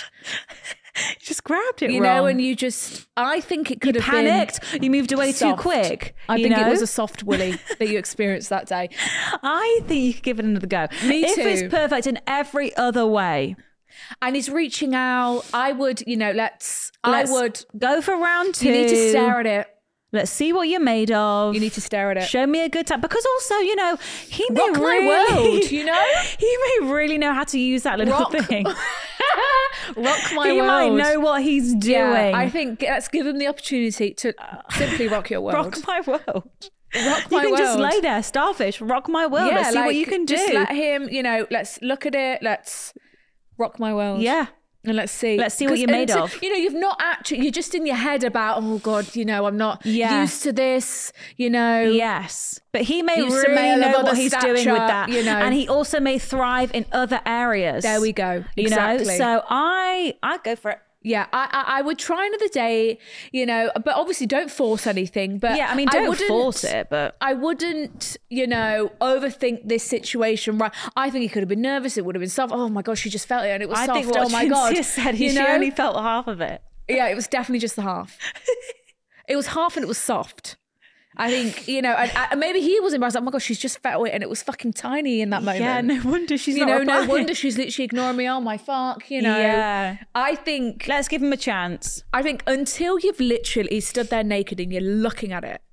grabbed it you wrong. know, and you just, I think it could have panicked. been You moved away soft. too quick. I think it was a soft willy that you experienced that day. I think you could give it another go. Me If too. it's perfect in every other way, And he's reaching out. I would, let's would go for round 2. You need to stare at it. Let's see what you're made of. You need to stare at it. Show me a good time. Because also, he may Rock my really, world, he may really know how to use that little thing. Rock my He world. might know what he's doing. Yeah, I think let's give him the opportunity to simply rock your world. Rock my world. Rock You my can world. just lay there, starfish, rock my world. Let's see what you can do. Just let him, let's look at it. Let's rock my world. Yeah. And let's see. Let's see what you're made of. You've not actually, you're just in your head about, oh God, I'm not Yeah. used to this, Yes. But he may Used to really male of know other what he's doing with stature, that. And he also may thrive in other areas. There we go. Exactly. So I go for it. Yeah, I would try another day, but obviously don't force anything. But Yeah, I mean, don't wouldn't- force it, but I wouldn't, overthink this situation. Right? I think he could have been nervous. It would have been soft. Oh my gosh, she just felt it, and it was I soft. think what Oh my god! Cinzia said, she only felt half of it. Yeah, it was definitely just the half. It was half, and it was soft. I think, and maybe he was embarrassed. Oh my gosh, she's just felt it, and it was fucking tiny in that moment. Yeah, no wonder she's not no replying. wonder she's literally ignoring me. Oh my fuck, Yeah. I think. Let's give him a chance. I think until you've literally stood there naked and you're looking at it,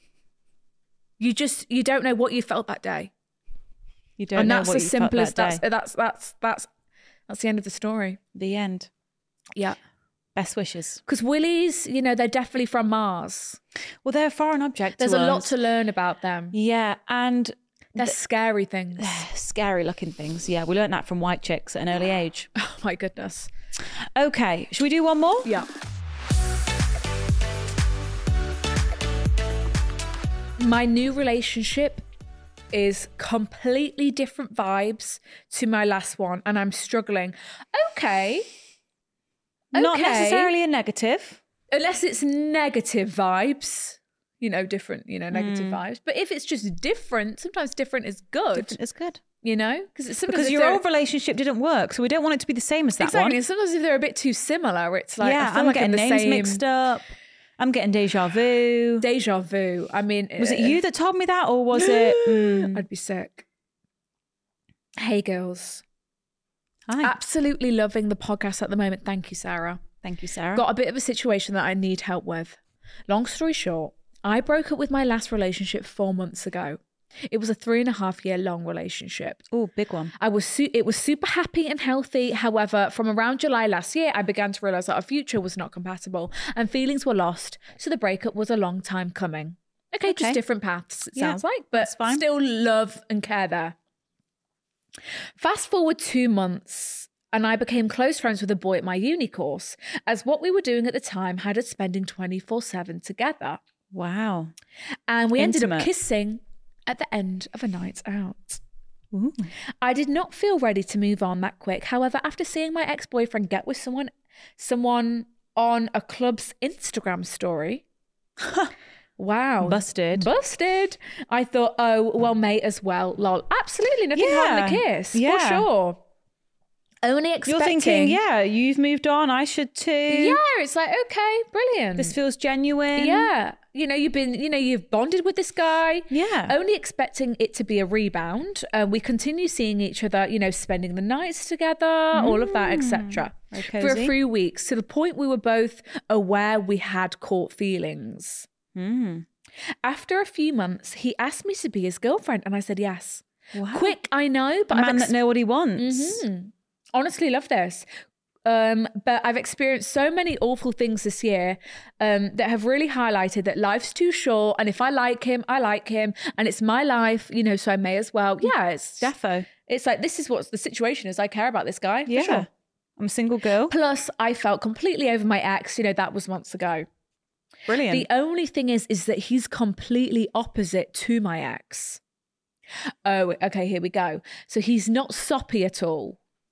you don't know what you felt that day. You don't And know that's what as you simple felt as that day. that's the end of the story. The end. Yeah. Best wishes. Because willies, they're definitely from Mars. Well, they're a foreign object. There's to a lot us. to learn about them. Yeah, and They're scary things. scary looking things. Yeah, we learned that from white chicks at an early age. Oh my goodness. Okay, should we do one more? Yeah. My new relationship is completely different vibes to my last one, and I'm struggling. Okay. Not necessarily a negative. Unless it's negative vibes, different, negative vibes. But if it's just different, sometimes different is good. It's good. Because your old relationship didn't work, so we don't want it to be the same as that exactly. one. And sometimes if they're a bit too similar, it's like, Yeah, I feel I'm like getting the names same mixed up. I'm getting deja vu. Deja vu. I mean, Was it you that told me that, or was it? I'd be sick. Hey, girls. Hi. Absolutely loving the podcast at the moment. Thank you, Sarah. Thank you, Sarah. Got a bit of a situation that I need help with. Long story short, I broke up with my last relationship 4 months ago. It was a 3.5 year long relationship. Oh, big one. It was super happy and healthy. However, from around July last year, I began to realize that our future was not compatible and feelings were lost. So the breakup was a long time coming. Okay, just different paths, it sounds like, but fine. still love and care there. Fast forward 2 months, and I became close friends with a boy at my uni course, as what we were doing at the time had us spending 24/7 together. Wow. And we ended Intimate. up kissing at the end of a night out. Ooh. I did not feel ready to move on that quick. However, after seeing my ex-boyfriend get with someone on a club's Instagram story, wow. Busted. I thought, oh, well, mate as well. Lol. Absolutely nothing wrong with a kiss. Yeah. For sure. Only expecting. You're thinking, yeah, you've moved on. I should too. Yeah, it's like, okay, brilliant. This feels genuine. Yeah. You've bonded with this guy. Yeah. Only expecting it to be a rebound. We continue seeing each other, spending the nights together, all of that, etc. Very For a cozy. few weeks, to the point we were both aware we had caught feelings. After a few months, he asked me to be his girlfriend, and I said yes. Wow. Quick, I know, but A man that know what he wants. honestly love this. But I've experienced so many awful things this year that have really highlighted that life's too short. And if I like him, I like him. And it's my life, so I may as well. Yeah, it's Defo. It's like, this is what the situation is. I care about this guy. Yeah. For sure. I'm a single girl. Plus, I felt completely over my ex. That was months ago. Brilliant. The only thing is that he's completely opposite to my ex. Oh, okay, here we go. So he's not soppy at all.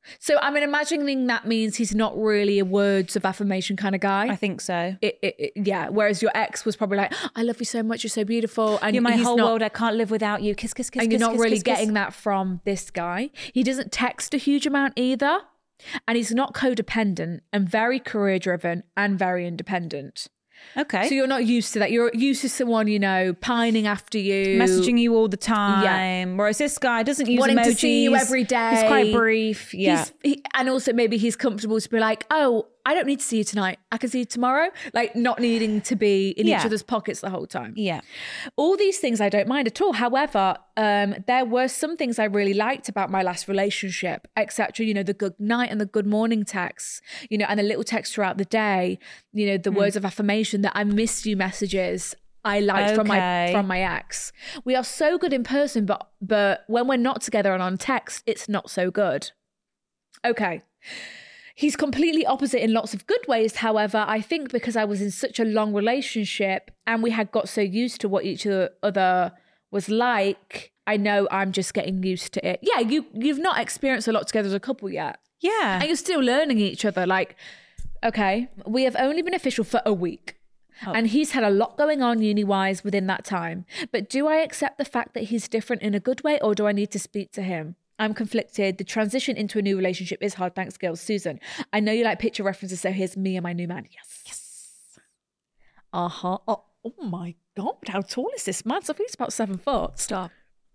So I'm imagining that means he's not really a words of affirmation kind of guy. I think so. Yeah. Whereas your ex was probably like, I love you so much. You're so beautiful. And You're my he's whole not, world. I can't live without you. Kiss, kiss, kiss, and kiss, you're not kiss, really kiss, kiss. getting that from this guy. He doesn't text a huge amount either. And he's not codependent and very career driven and very independent. Okay. So you're not used to that. You're used to someone, you know, pining after you. Messaging you all the time. Yeah. Whereas this guy doesn't use Wanting emojis. to see you every day. He's quite brief. Yeah. And also maybe he's comfortable to be like, oh, I don't need to see you tonight. I can see you tomorrow. Like not needing to be in each other's pockets the whole time. Yeah. All these things I don't mind at all. However, there were some things I really liked about my last relationship, etc. You know, the good night and the good morning texts, you know, and the little texts throughout the day, you know, the words of affirmation, that I missed you messages I liked from my ex. We are so good in person, but when we're not together and on text, it's not so good. Okay. He's completely opposite in lots of good ways. However, I think because I was in such a long relationship and we had got so used to what each other was like, I know I'm just getting used to it. Yeah, you've not experienced a lot together as a couple yet. Yeah. And you're still learning each other. Like, okay, we have only been official for a week. Oh. And he's had a lot going on uni-wise within that time. But do I accept the fact that he's different in a good way, or do I need to speak to him? I'm conflicted. The transition into a new relationship is hard. Thanks, girls. Susan, I know you like picture references, so here's me and my new man. Yes. Uh-huh. Oh my God. How tall is this man? So he's about 7 foot. Stop.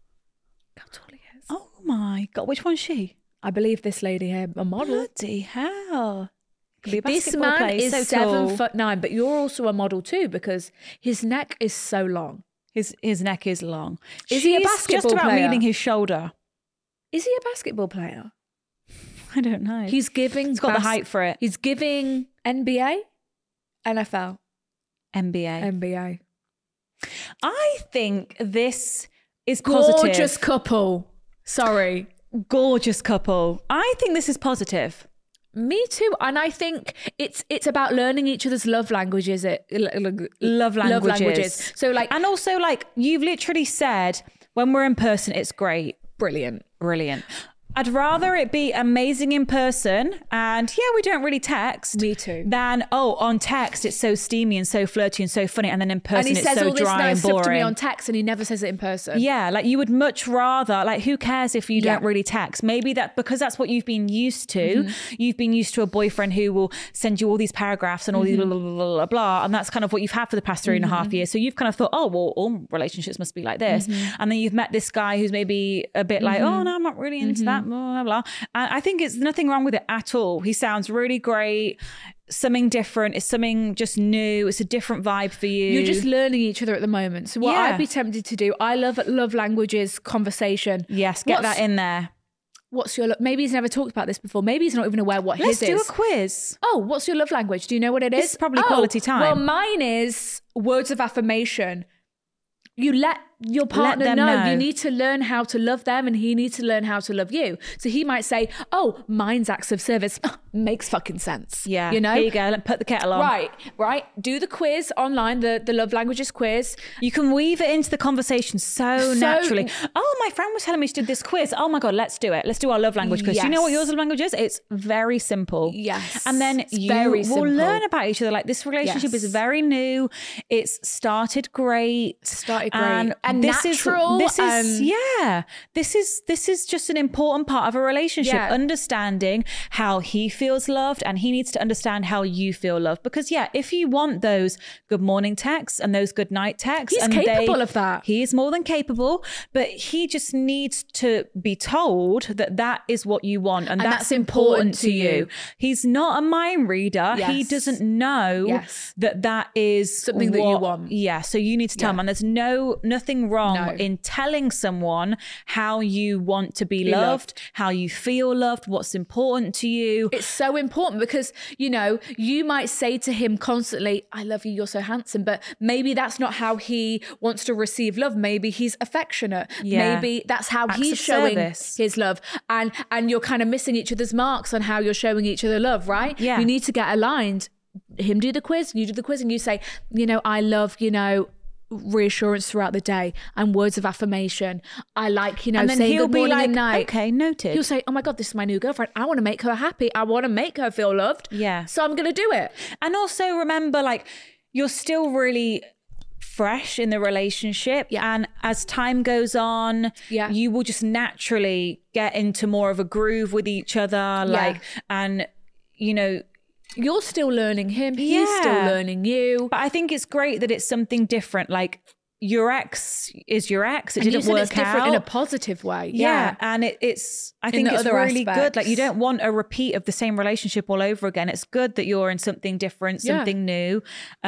How tall he is. Oh my God. Which one's she? I believe this lady here, a model. Bloody hell. This man is so 7'9", but you're also a model too, because his neck is so long. His neck is long. Is he a basketball just about player? meeting his shoulder. Is he a basketball player? I don't know. He's got the height for it. He's giving NBA, NFL, NBA. I think this is positive. Gorgeous couple. Sorry. Gorgeous couple. I think this is positive. Me too. And I think it's about learning each other's love languages. Love languages. So like, and also like you've literally said, when we're in person, it's great. Brilliant. I'd rather it be amazing in person and we don't really text. Me too. Than, on text it's so steamy and so flirty and so funny, and then in person it's so dry and boring. And he says all this nice stuff to me on text and he never says it in person. Yeah, like you would much rather, like who cares if you don't really text? Maybe that because that's what you've been used to. Mm-hmm. You've been used to a boyfriend who will send you all these paragraphs and all these blah, blah, blah, blah, blah, and that's kind of what you've had for the past 3.5 years. So you've kind of thought, all relationships must be like this. And then you've met this guy who's maybe a bit like, oh no, I'm not really into that, blah, blah, blah. And I think it's nothing wrong with it at all. He sounds really great. Something different. It's something just new. It's a different vibe for you. You're just learning each other at the moment. So what I'd be tempted to do, I love languages conversation. Yes, get that in there. What's your maybe he's never talked about this before. Maybe he's not even aware what his is. Let's do a quiz. Oh, what's your love language? Do you know what it is? This is probably quality time. Well, mine is words of affirmation. You let your partner know. You need to learn how to love them and he needs to learn how to love you. So he might say, oh, mine's acts of service. Makes fucking sense. Yeah. You know? Here you go. Put the kettle on. Right. Do the quiz online, the love languages quiz. You can weave it into the conversation so naturally. Oh, my friend was telling me she did this quiz. Oh my God, let's do it. Let's do our love language quiz. Yes. Do you know what your love language is? It's very simple. Yes. And then you will learn about each other. Like this relationship is very new. It's started great. And this natural. This is just an important part of a relationship. Understanding how he feels loved, and he needs to understand how you feel loved. Because if you want those good morning texts and those good night texts, he's capable of that. He is more than capable, but he just needs to be told that is what you want, and that's important to you. He's not a mind reader. He doesn't know that is something that you want. Yeah, so you need to tell him, and there's nothing wrong in telling someone how you want to be loved, how you feel loved, what's important to you. It's so important because, you might say to him constantly, I love you, you're so handsome, but maybe that's not how he wants to receive love. Maybe he's affectionate. Maybe that's how he's showing his love. And you're kind of missing each other's marks on how you're showing each other love, right? Yeah. You need to get aligned. Him do the quiz, you do the quiz, and you say, I love, reassurance throughout the day and words of affirmation. I like, you know, And then saying he'll good be morning like, and night. okay, noted. He'll say, oh my God, this is my new girlfriend. I want to make her happy. I want to make her feel loved. Yeah. So I'm going to do it. And also remember, like, you're still really fresh in the relationship. Yeah. And as time goes on, you will just naturally get into more of a groove with each other. Like, and, you know, you're still learning him. He's still learning you. But I think it's great that it's something different. Like, your ex is your ex. It And didn't you said work it's different out in a positive way. Yeah. And it's, I think the it's other really good. aspects. Like, you don't want a repeat of the same relationship all over again. It's good that you're in something different, something new.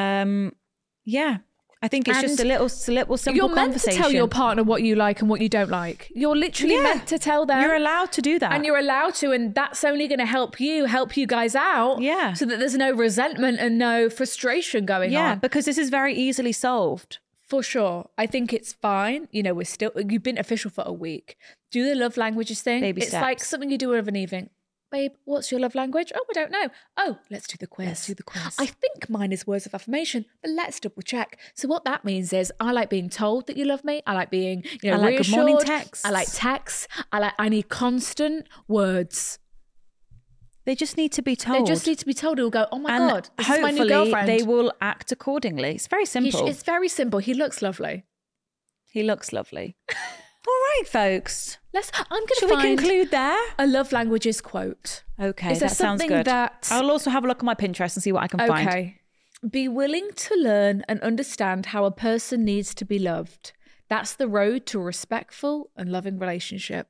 Yeah. I think it's just a little simple You're meant conversation. to tell your partner what you like and what you don't like. You're literally meant to tell them. You're allowed to do that. And you're allowed to, and that's only going to help you guys out. Yeah. So that there's no resentment and no frustration going on. Yeah, because this is very easily solved. For sure. I think it's fine. You know, you've been official for a week. Do the love languages thing. Baby it's steps. like something you do of an evening. Babe, what's your love language? Oh, I don't know. Oh, let's do the quiz. I think mine is words of affirmation, but let's double check. So what that means is I like being told that you love me. I like being, you know, I like reassured. good morning texts. I like texts. I need constant words. They just need to be told. They just need to be told. It'll go, oh my And God, this is my new hopefully girlfriend. they will act accordingly. It's very simple. It's very simple. He looks lovely. He looks lovely. All right, folks. I'm going to Shall we find conclude there? a love languages quote. Okay, Is there that sounds something good. that- I'll also have a look on my Pinterest and see what I can find. Okay. Be willing to learn and understand how a person needs to be loved. That's the road to a respectful and loving relationship.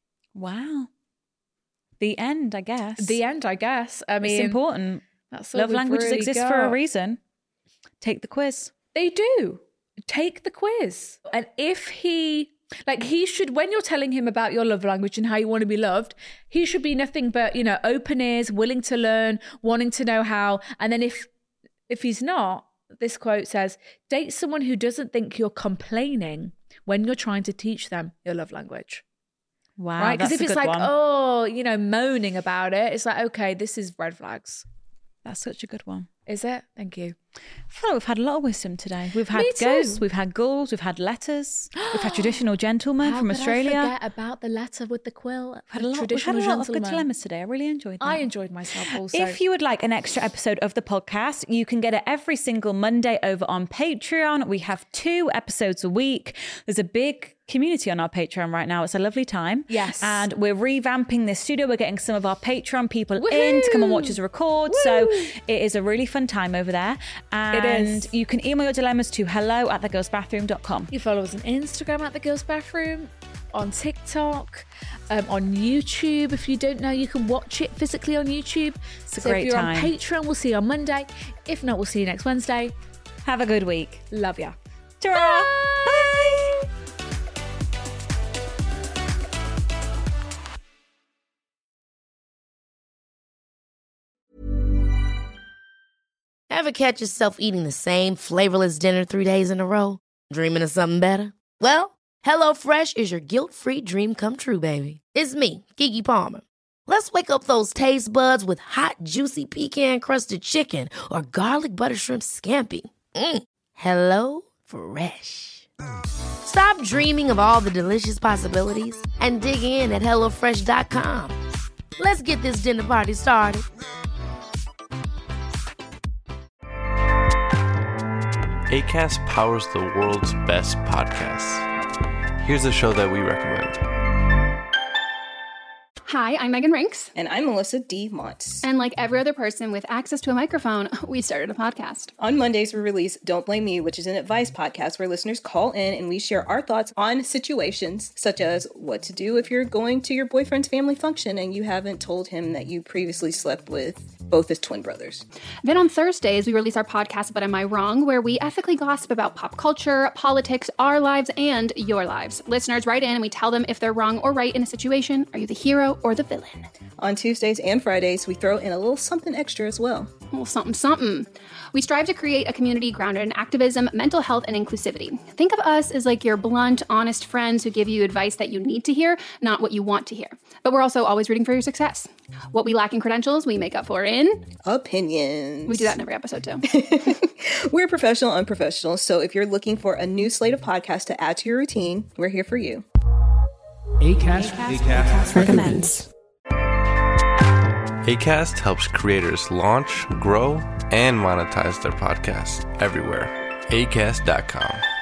Wow. The end, I guess. The end, I guess. I mean, It's important. That's all Love we've languages really exist for a got. reason. Take the quiz. They do. Take the quiz. And if he should, when you're telling him about your love language and how you want to be loved, he should be nothing but, you know, open ears, willing to learn, wanting to know how. And then if he's not, this quote says, date someone who doesn't think you're complaining when you're trying to teach them your love language. Wow, Right? Because that's if a it's good like, one. oh, you know, moaning about it, it's like, okay, this is red flags. That's such a good one. Is it? Thank you. I feel like we've had a lot of wisdom today. We've had Me too. ghosts, we've had ghouls, we've had letters, we've had traditional gentlemen from Australia. I forget about the letter with the quill? We've had a lot of good dilemmas today. I really enjoyed that. I enjoyed myself also. If you would like an extra episode of the podcast, you can get it every single Monday over on Patreon. We have 2 episodes a week. There's a big community on our Patreon right now. It's a lovely time. Yes. And we're revamping this studio. We're getting some of our Patreon people in to come and watch us record. So it is a really fun time over there. And is. you can email your dilemmas to hello@thegirlsbathroom.com. You follow us on Instagram at The Girls Bathroom, on TikTok, on YouTube. If you don't know, you can watch it physically on YouTube. It's a So great if you're time. on Patreon, we'll see you on Monday. If not, we'll see you next Wednesday. Have a good week. Love ya. Ta-ra. Bye. Ever catch yourself eating the same flavorless dinner 3 days in a row? Dreaming of something better? Well, HelloFresh is your guilt-free dream come true, baby. It's me, Keke Palmer. Let's wake up those taste buds with hot, juicy pecan-crusted chicken or garlic butter shrimp scampi. Hello Fresh. Stop dreaming of all the delicious possibilities and dig in at HelloFresh.com. Let's get this dinner party started. Acast powers the world's best podcasts. Here's a show that we recommend. Hi, I'm Megan Rinks. And I'm Melissa D. Montz. And like every other person with access to a microphone, we started a podcast. On Mondays, we release Don't Blame Me, which is an advice podcast where listeners call in and we share our thoughts on situations such as what to do if you're going to your boyfriend's family function and you haven't told him that you previously slept with both his twin brothers. Then on Thursdays, we release our podcast, But Am I Wrong?, where we ethically gossip about pop culture, politics, our lives, and your lives. Listeners write in and we tell them if they're wrong or right in a situation. Are you the hero or the villain? On Tuesdays and Fridays, we throw in a little something extra as well. A little something, something. We strive to create a community grounded in activism, mental health, and inclusivity. Think of us as like your blunt, honest friends who give you advice that you need to hear, not what you want to hear. But we're also always rooting for your success. What we lack in credentials, we make up for in opinions. We do that in every episode too. We're professional unprofessionals, so if you're looking for a new slate of podcasts to add to your routine, we're here for you. Acast recommends. Acast helps creators launch, grow, and monetize their podcasts everywhere. Acast.com.